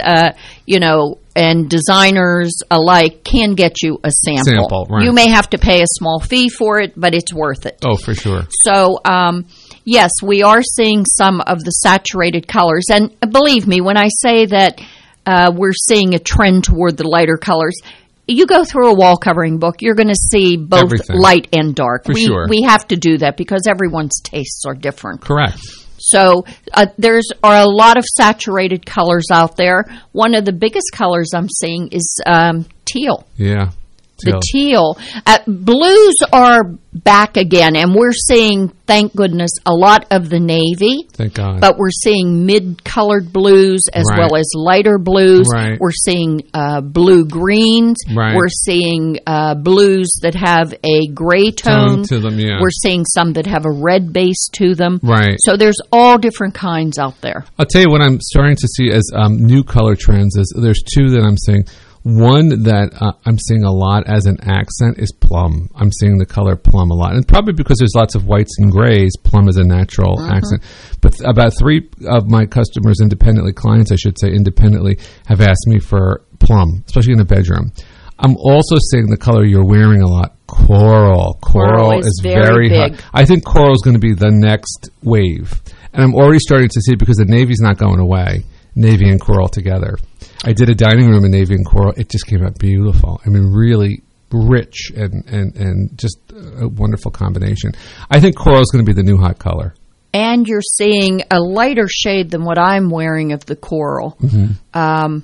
and designers alike can get you a sample. Right. You may have to pay a small fee for it, but it's worth it. Oh, for sure. So, yes, we are seeing some of the saturated colors. And believe me, when I say that we're seeing a trend toward the lighter colors, you go through a wall covering book, you're going to see both everything, light and dark. For sure. We have to do that because everyone's tastes are different. Correct. So there are a lot of saturated colors out there. One of the biggest colors I'm seeing is teal. Yeah. The teal. Blues are back again, and we're seeing, thank goodness, a lot of the navy. Thank God. But we're seeing mid-colored blues as right, well as lighter blues. Right. We're seeing blue-greens. Right. We're seeing blues that have a gray tone to them, yeah. We're seeing some that have a red base to them. Right. So there's all different kinds out there. I'll tell you what I'm starting to see as new color trends is there's two that I'm seeing. One that I'm seeing a lot as an accent is plum. I'm seeing the color plum a lot. And probably because there's lots of whites and grays, plum is a natural accent. But about 3 of my customers independently, clients I should say independently, have asked me for plum, especially in the bedroom. I'm also seeing the color you're wearing a lot, coral. Coral is very big. hot. I think coral is going to be the next wave. And I'm already starting to see it because the navy's not going away. Navy and coral together. I did a dining room in navy and coral. It just came out beautiful. I mean, really rich and just a wonderful combination. I think coral is going to be the new hot color. And you're seeing a lighter shade than what I'm wearing of the coral. Mm-hmm.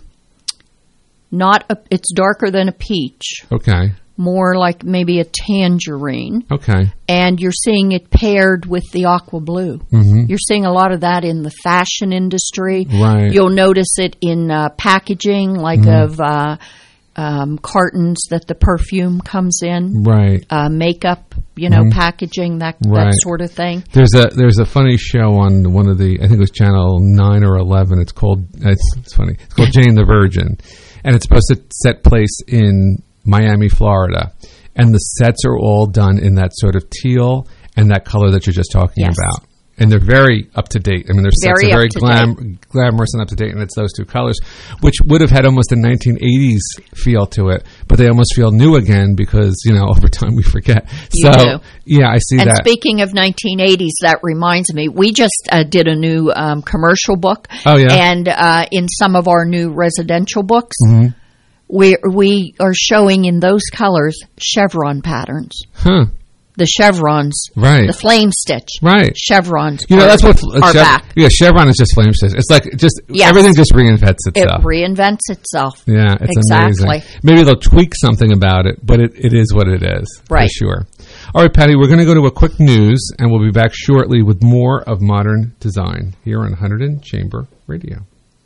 It's darker than a peach. Okay. More like maybe a tangerine. Okay. And you're seeing it paired with the aqua blue. Mm-hmm. You're seeing a lot of that in the fashion industry. Right. You'll notice it in packaging, like of cartons that the perfume comes in. Right. Makeup, packaging, that sort of thing. There's a funny show on one of the, I think it was channel 9 or 11. It's called, it's funny. It's called Jane the Virgin. And it's supposed to set place in Miami, Florida, and the sets are all done in that sort of teal and that color that you're just talking about. And they're very up to date. I mean, their sets Very are very up-to-date. glamorous and up to date, and it's those two colors, which would have had almost a 1980s feel to it, but they almost feel new again because, over time we forget. You do. Yeah, I see and that. And speaking of 1980s, that reminds me, we just did a new commercial book. Oh, yeah. And in some of our new residential books, Mm-hmm. we are showing in those colors chevron patterns. Huh. The chevrons, right? The flame stitch, right? Chevrons, that's what are back. Yeah, chevron is just flame stitch. It's like everything just reinvents itself. It reinvents itself. Yeah, it's exactly. Amazing. Maybe they'll tweak something about it, but it is what it is, right? For sure. All right, Patty, we're going to go to a quick news, and we'll be back shortly with more of Modern Design here on Hunterdon Chamber Radio.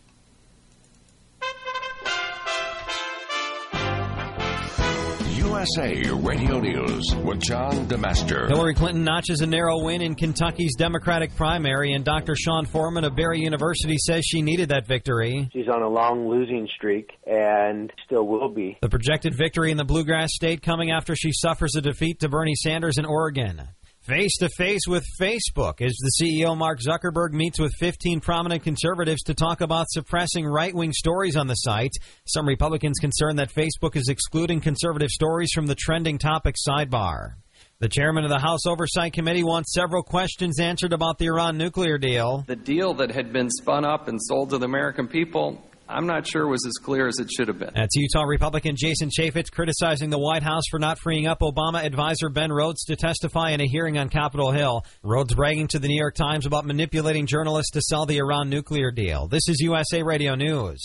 USA Radio News with John DeMaster. Hillary Clinton notches a narrow win in Kentucky's Democratic primary, and Dr. Sean Foreman of Barry University says she needed that victory. She's on a long losing streak and still will be. The projected victory in the Bluegrass State coming after she suffers a defeat to Bernie Sanders in Oregon. Face-to-face with Facebook as the CEO Mark Zuckerberg meets with 15 prominent conservatives to talk about suppressing right-wing stories on the site. Some Republicans concerned that Facebook is excluding conservative stories from the trending topics sidebar. The chairman of the House Oversight Committee wants several questions answered about the Iran nuclear deal. The deal that had been spun up and sold to the American people, I'm not sure was as clear as it should have been. That's Utah Republican Jason Chaffetz criticizing the White House for not freeing up Obama advisor Ben Rhodes to testify in a hearing on Capitol Hill. Rhodes bragging to the New York Times about manipulating journalists to sell the Iran nuclear deal. This is USA Radio News.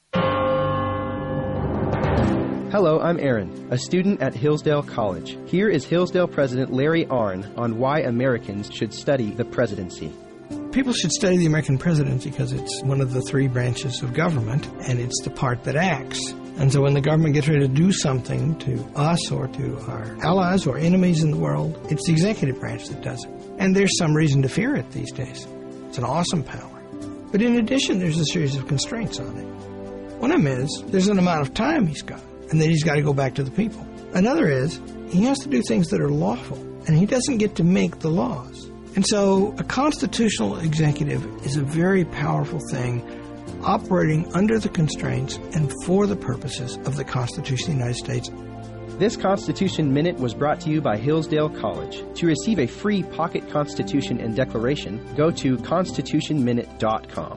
Hello, I'm Aaron, a student at Hillsdale College. Here is Hillsdale President Larry Arnn on why Americans should study the presidency. People should study the American presidency because it's one of the three branches of government, and it's the part that acts. And so when the government gets ready to do something to us or to our allies or enemies in the world, it's the executive branch that does it. And there's some reason to fear it these days. It's an awesome power. But in addition, there's a series of constraints on it. One of them is there's an amount of time he's got, and then he's got to go back to the people. Another is he has to do things that are lawful, and he doesn't get to make the laws. And so a constitutional executive is a very powerful thing, operating under the constraints and for the purposes of the Constitution of the United States. This Constitution Minute was brought to you by Hillsdale College. To receive a free pocket Constitution and Declaration, go to constitutionminute.com.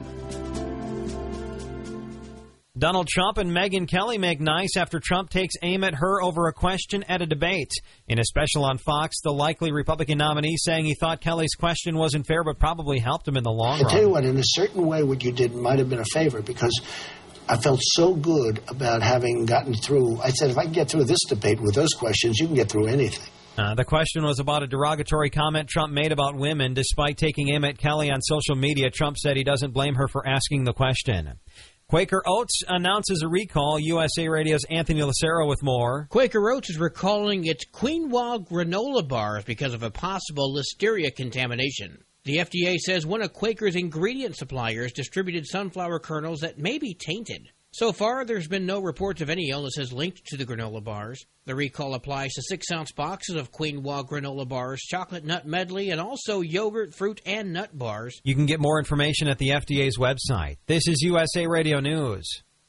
Donald Trump and Megyn Kelly make nice after Trump takes aim at her over a question at a debate. In a special on Fox, the likely Republican nominee saying he thought Kelly's question wasn't fair but probably helped him in the long run. I tell you what, in a certain way, what you did might have been a favor because I felt so good about having gotten through. I said, if I can get through this debate with those questions, you can get through anything. The question was about a derogatory comment Trump made about women. Despite taking aim at Kelly on social media, Trump said he doesn't blame her for asking the question. Quaker Oats announces a recall. USA Radio's Anthony Lucero with more. Quaker Oats is recalling its quinoa granola bars because of a possible listeria contamination. The FDA says one of Quaker's ingredient suppliers distributed sunflower kernels that may be tainted. So far, there's been no reports of any illnesses linked to the granola bars. The recall applies to 6-ounce boxes of quinoa granola bars, chocolate nut medley, and also yogurt, fruit, and nut bars. You can get more information at the FDA's website. This is USA Radio News.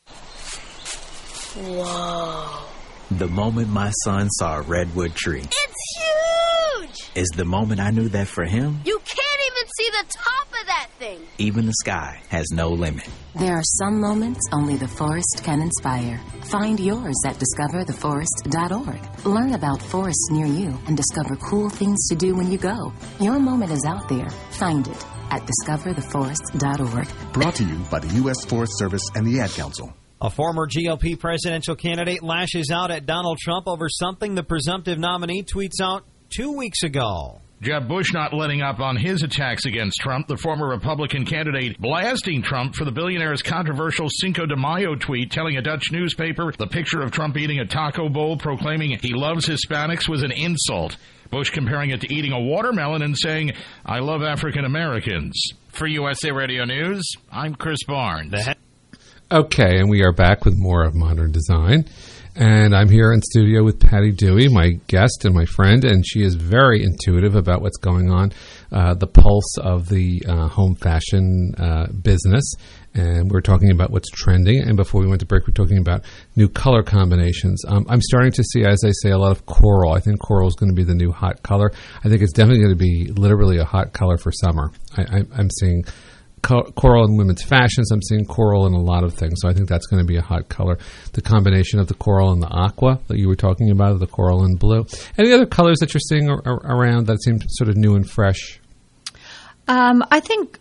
Whoa. The moment my son saw a redwood tree It's huge! is the moment I knew that for him, You can't even see the top of that thing. even the sky has no limit. There are some moments only the forest can inspire. Find yours at discovertheforest.org. Learn about forests near you and discover cool things to do when you go. Your moment is out there. Find it at discovertheforest.org. Brought to you by the U.S. Forest Service and the Ad Council. A former GOP presidential candidate lashes out at Donald Trump over something the presumptive nominee tweets out 2 weeks ago. Jeb Bush not letting up on his attacks against Trump, the former Republican candidate blasting Trump for the billionaire's controversial Cinco de Mayo tweet telling a Dutch newspaper the picture of Trump eating a taco bowl proclaiming he loves Hispanics was an insult. Bush comparing it to eating a watermelon and saying, I love African Americans. For USA Radio News, I'm Chris Barnes. Okay, and we are back with more of Modern Design. And I'm here in studio with Patty Dewey, my guest and my friend, and she is very intuitive about what's going on, the pulse of the home fashion business. And we're talking about what's trending. And before we went to break, we're talking about new color combinations. I'm starting to see, as I say, a lot of coral. I think coral is going to be the new hot color. I think it's definitely going to be literally a hot color for summer. I'm seeing coral in women's fashions. I'm seeing coral in a lot of things. So I think that's going to be a hot color. The combination of the coral and the aqua that you were talking about, the coral and blue. Any other colors that you're seeing around that seem sort of new and fresh? I think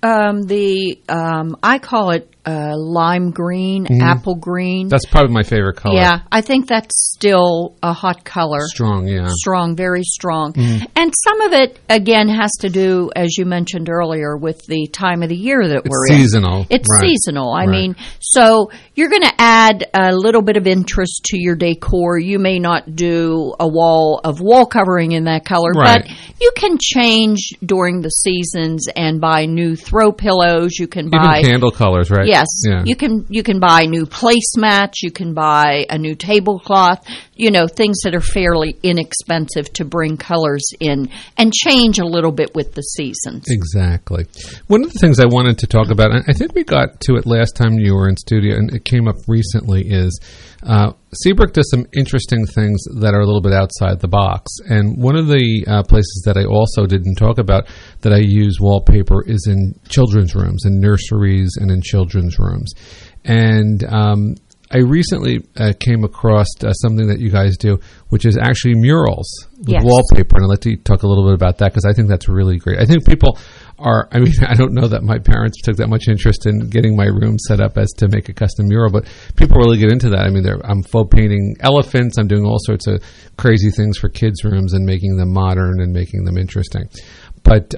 I call it lime green, apple green. That's probably my favorite color. Yeah, I think that's still a hot color. Strong, yeah. Strong, very strong. And some of it, again, has to do, as you mentioned earlier, with the time of the year that we're in. Seasonal. It's right. seasonal. I mean, so you're going to add a little bit of interest to your decor. You may not do a wall of wall covering in that color, right. but you can change during the seasons and buy new throw pillows. You can buy even candle colors, right? Yes, yeah. You can buy new placemats. You can buy a new tablecloth. You know, things that are fairly inexpensive to bring colors in and change a little bit with the seasons. Exactly. One of the things I wanted to talk about, and I think we got to it last time you were in studio, and it came up recently, is Seabrook does some interesting things that are a little bit outside the box. And one of the places that I also didn't talk about that I use wallpaper is in children's rooms, in nurseries and in children's rooms. And I recently came across something that you guys do, which is actually murals with wallpaper. And I'd like to talk a little bit about that because I think that's really great. I think people are, I mean, I don't know that my parents took that much interest in getting my room set up as to make a custom mural, but people really get into that. I mean, I'm faux painting elephants. I'm doing all sorts of crazy things for kids' rooms and making them modern and making them interesting. But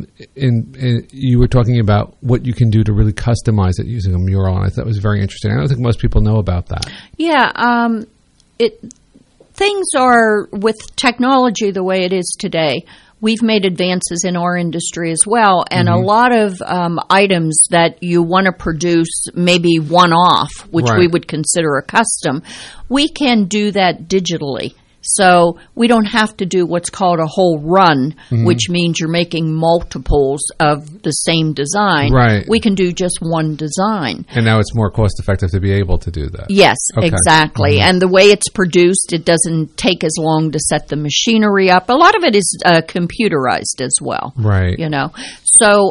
you were talking about what you can do to really customize it using a mural, and I thought it was very interesting. I don't think most people know about that. Yeah, things are, with technology the way it is today, we've made advances in our industry as well, and a lot of items that you want to produce maybe one-off, which we would consider a custom, we can do that digitally. So we don't have to do what's called a whole run, which means you're making multiples of the same design. Right. We can do just one design. And now it's more cost-effective to be able to do that. Yes, exactly. And the way it's produced, it doesn't take as long to set the machinery up. A lot of it is computerized as well. Right. You know. So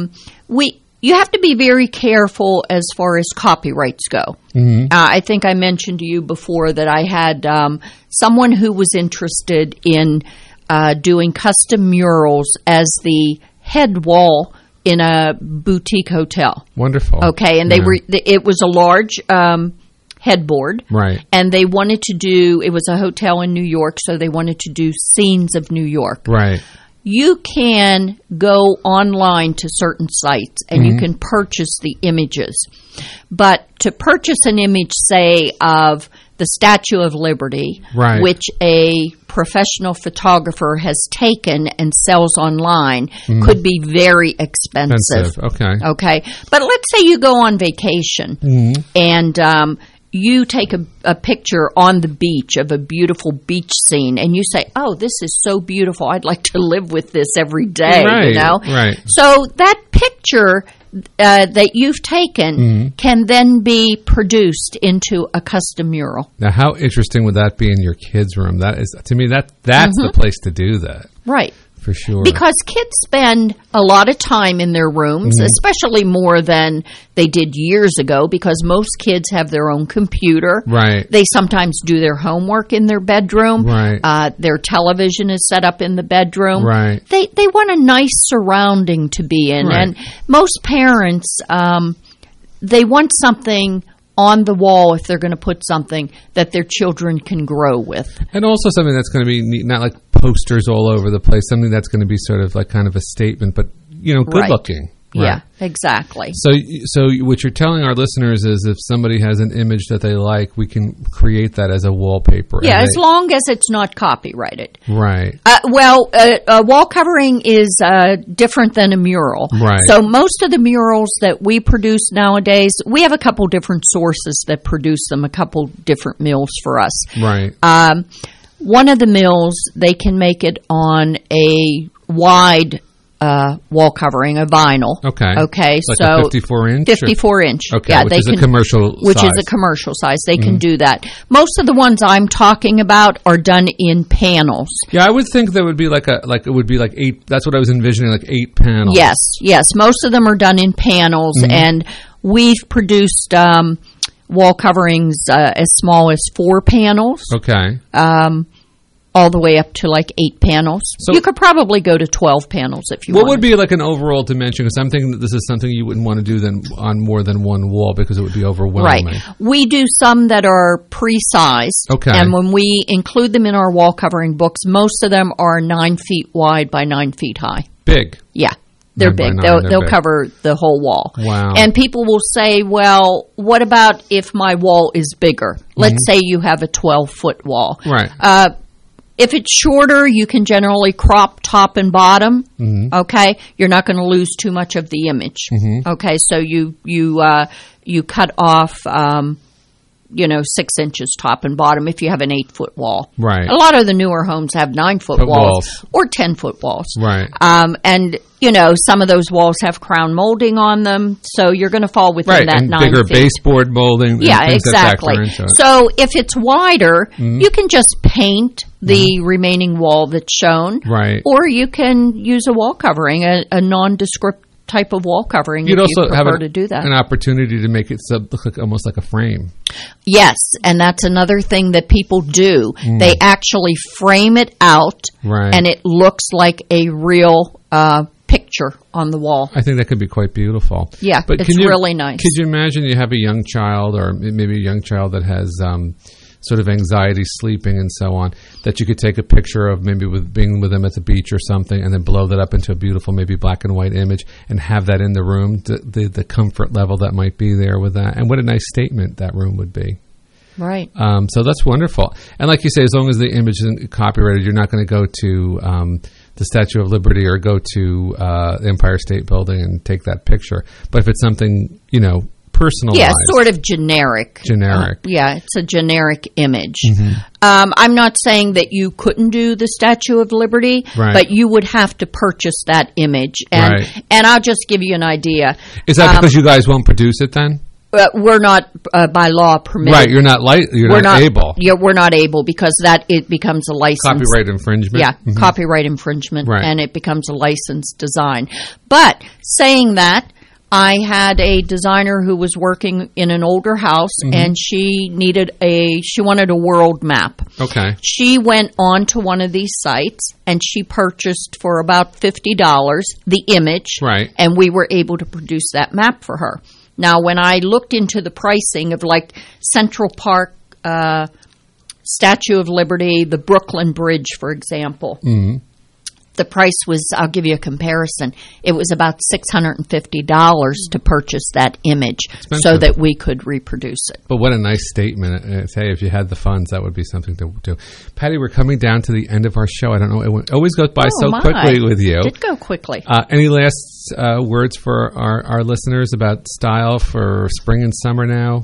you have to be very careful as far as copyrights go. I think I mentioned to you before that I had someone who was interested in doing custom murals as the head wall in a boutique hotel. Wonderful. Okay, and it was a large headboard. Right. And they wanted to do, it was a hotel in New York, so they wanted to do scenes of New York. Right. You can go online to certain sites and you can purchase the images. But to purchase an image, say, of the Statue of Liberty, which a professional photographer has taken and sells online, could be very expensive. Okay. But let's say you go on vacation and you take a picture on the beach of a beautiful beach scene, and you say, "Oh, this is so beautiful! I'd like to live with this every day." You know, So that picture that you've taken can then be produced into a custom mural. Now, how interesting would that be in your kids' room? That is, to me, that's the place to do that. Right. For sure. Because kids spend a lot of time in their rooms, especially more than they did years ago, because most kids have their own computer. Right. They sometimes do their homework in their bedroom. Right. Their television is set up in the bedroom. Right. They want a nice surrounding to be in. Right. And most parents, they want something on the wall if they're going to put something that their children can grow with. And also something that's going to be neat, not like posters all over the place, something that's going to be sort of like kind of a statement, but, you know, good looking. Yeah, exactly. So what you're telling our listeners is if somebody has an image that they like, we can create that as a wallpaper. Yeah, as long as it's not copyrighted. Right. A wall covering is different than a mural. Right. So most of the murals that we produce nowadays, we have a couple different sources that produce them, a couple different mills for us. Right. One of the mills, they can make it on a wide wall covering, a vinyl. Okay. So a 54-inch? 54-inch. Okay, yeah, which is a commercial size. Which is a commercial size. They can do that. Most of the ones I'm talking about are done in panels. Yeah, I would think that would be it would be like 8. That's what I was envisioning, like 8 panels. Yes. Most of them are done in panels, and we've produced wall coverings as small as 4 panels. Okay. All the way up to like 8 panels. So you could probably go to 12 panels if you want. What would be like an overall dimension? Because I'm thinking that this is something you wouldn't want to do on more than one wall because it would be overwhelming. Right. We do some that are pre-sized. Okay. And when we include them in our wall covering books, most of them are 9 feet wide by 9 feet high. Big. Yeah. They're big. They'll cover the whole wall. Wow. And people will say, well, what about if my wall is bigger? Let's say you have a 12-foot wall. Right. If it's shorter, you can generally crop top and bottom. Okay, you're not going to lose too much of the image. Okay, so you cut off, 6 inches top and bottom if you have an 8-foot wall. Right. A lot of the newer homes have 9-foot walls or 10-foot walls. Right. And some of those walls have crown molding on them, so you're going to fall within that and 9 bigger feet. baseboard molding. Yeah, exactly. So if it's wider, you can just paint the remaining wall that's shown. Right. Or you can use a wall covering, a nondescript type of wall covering. You'd also have to do that. An opportunity to make it look almost like a frame. Yes, and that's another thing that people do. They actually frame it out, and it looks like a real picture on the wall. I think that could be quite beautiful. Yeah, but it's really nice. Could you imagine you have a young child, or maybe a young child that has sort of anxiety sleeping and so on, that you could take a picture of maybe with being with them at the beach or something, and then blow that up into a beautiful maybe black and white image and have that in the room, the comfort level that might be there with that. And what a nice statement that room would be. Right. So that's wonderful. And like you say, as long as the image isn't copyrighted, you're not going to go to the Statue of Liberty or go to the Empire State Building and take that picture. But if it's something, personalized. Yeah, sort of generic. Yeah, it's a generic image. I'm not saying that you couldn't do the Statue of Liberty, but you would have to purchase that image. And I'll just give you an idea. Is that because you guys won't produce it then? We're not by law permitted. Right, you're not able. Yeah, we're not able because it becomes a license. Copyright infringement. Yeah, copyright infringement, and it becomes a licensed design. But saying that, I had a designer who was working in an older house, and she wanted a world map. Okay. She went on to one of these sites, and she purchased for about $50 the image, and we were able to produce that map for her. Now, when I looked into the pricing of like Central Park, Statue of Liberty, the Brooklyn Bridge, for example, the price was, I'll give you a comparison, it was about $650 to purchase that image so that we could reproduce it. But what a nice statement. Hey, if you had the funds, that would be something to do. Patty, we're coming down to the end of our show. I don't know, it always goes by quickly with you. It did go quickly. Any last words for our listeners about style for spring and summer now?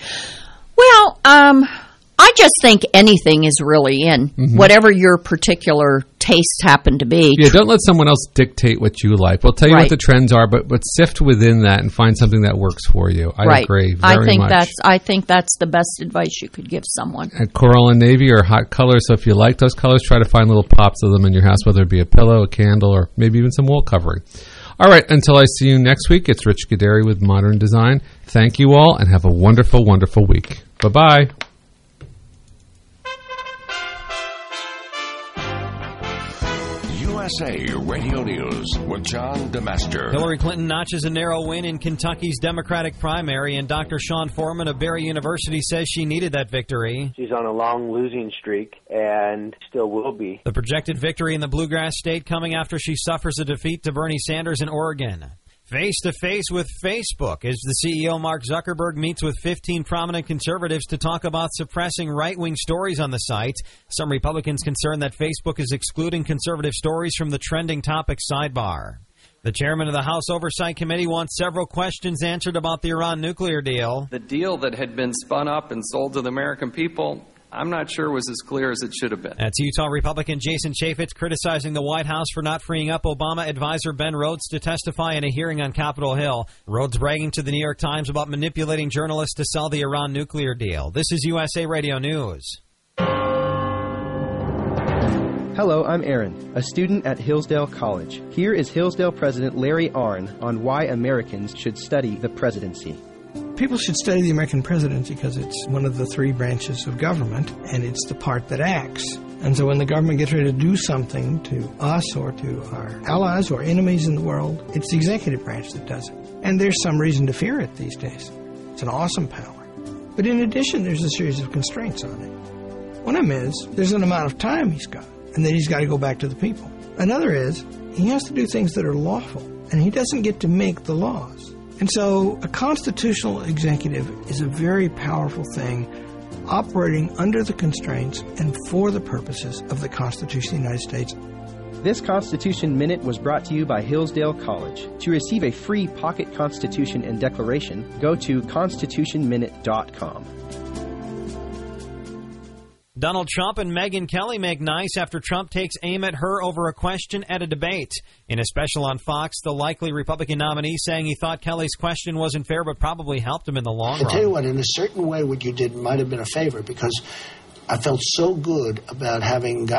Well, I just think anything is really in, whatever your particular taste happen to be. Yeah, don't let someone else dictate what you like. We'll tell you what the trends are, but sift within that and find something that works for you. I agree very much. I think that's the best advice you could give someone. And coral and navy are hot colors, so if you like those colors, try to find little pops of them in your house, whether it be a pillow, a candle, or maybe even some wall covering. All right, until I see you next week, it's Rich Gaderi with Modern Design. Thank you all, and have a wonderful, wonderful week. Bye-bye. USA Radio News with John DeMaster. Hillary Clinton notches a narrow win in Kentucky's Democratic primary, and Dr. Sean Foreman of Barry University says she needed that victory. She's on a long losing streak and still will be. The projected victory in the Bluegrass state coming after she suffers a defeat to Bernie Sanders in Oregon. Face-to-face with Facebook as the CEO Mark Zuckerberg meets with 15 prominent conservatives to talk about suppressing right-wing stories on the site. Some Republicans concerned that Facebook is excluding conservative stories from the trending topics sidebar. The chairman of the House Oversight Committee wants several questions answered about the Iran nuclear deal. The deal that had been spun up and sold to the American people, I'm not sure was as clear as it should have been. That's Utah Republican Jason Chaffetz criticizing the White House for not freeing up Obama advisor Ben Rhodes to testify in a hearing on Capitol Hill. Rhodes bragging to the New York Times about manipulating journalists to sell the Iran nuclear deal. This is USA Radio News. Hello, I'm Aaron, a student at Hillsdale College. Here is Hillsdale President Larry Arnn on why Americans should study the presidency. People should study the American presidency because it's one of the three branches of government, and it's the part that acts. And so when the government gets ready to do something to us or to our allies or enemies in the world, it's the executive branch that does it. And there's some reason to fear it these days. It's an awesome power. But in addition, there's a series of constraints on it. One of them is there's an amount of time he's got, and then he's got to go back to the people. Another is he has to do things that are lawful, and he doesn't get to make the laws. And so a constitutional executive is a very powerful thing operating under the constraints and for the purposes of the Constitution of the United States. This Constitution Minute was brought to you by Hillsdale College. To receive a free pocket Constitution and Declaration, go to constitutionminute.com. Donald Trump and Megyn Kelly make nice after Trump takes aim at her over a question at a debate. In a special on Fox, the likely Republican nominee saying he thought Kelly's question wasn't fair but probably helped him in the long run. I'll tell you what, in a certain way what you did might have been a favor because I felt so good about having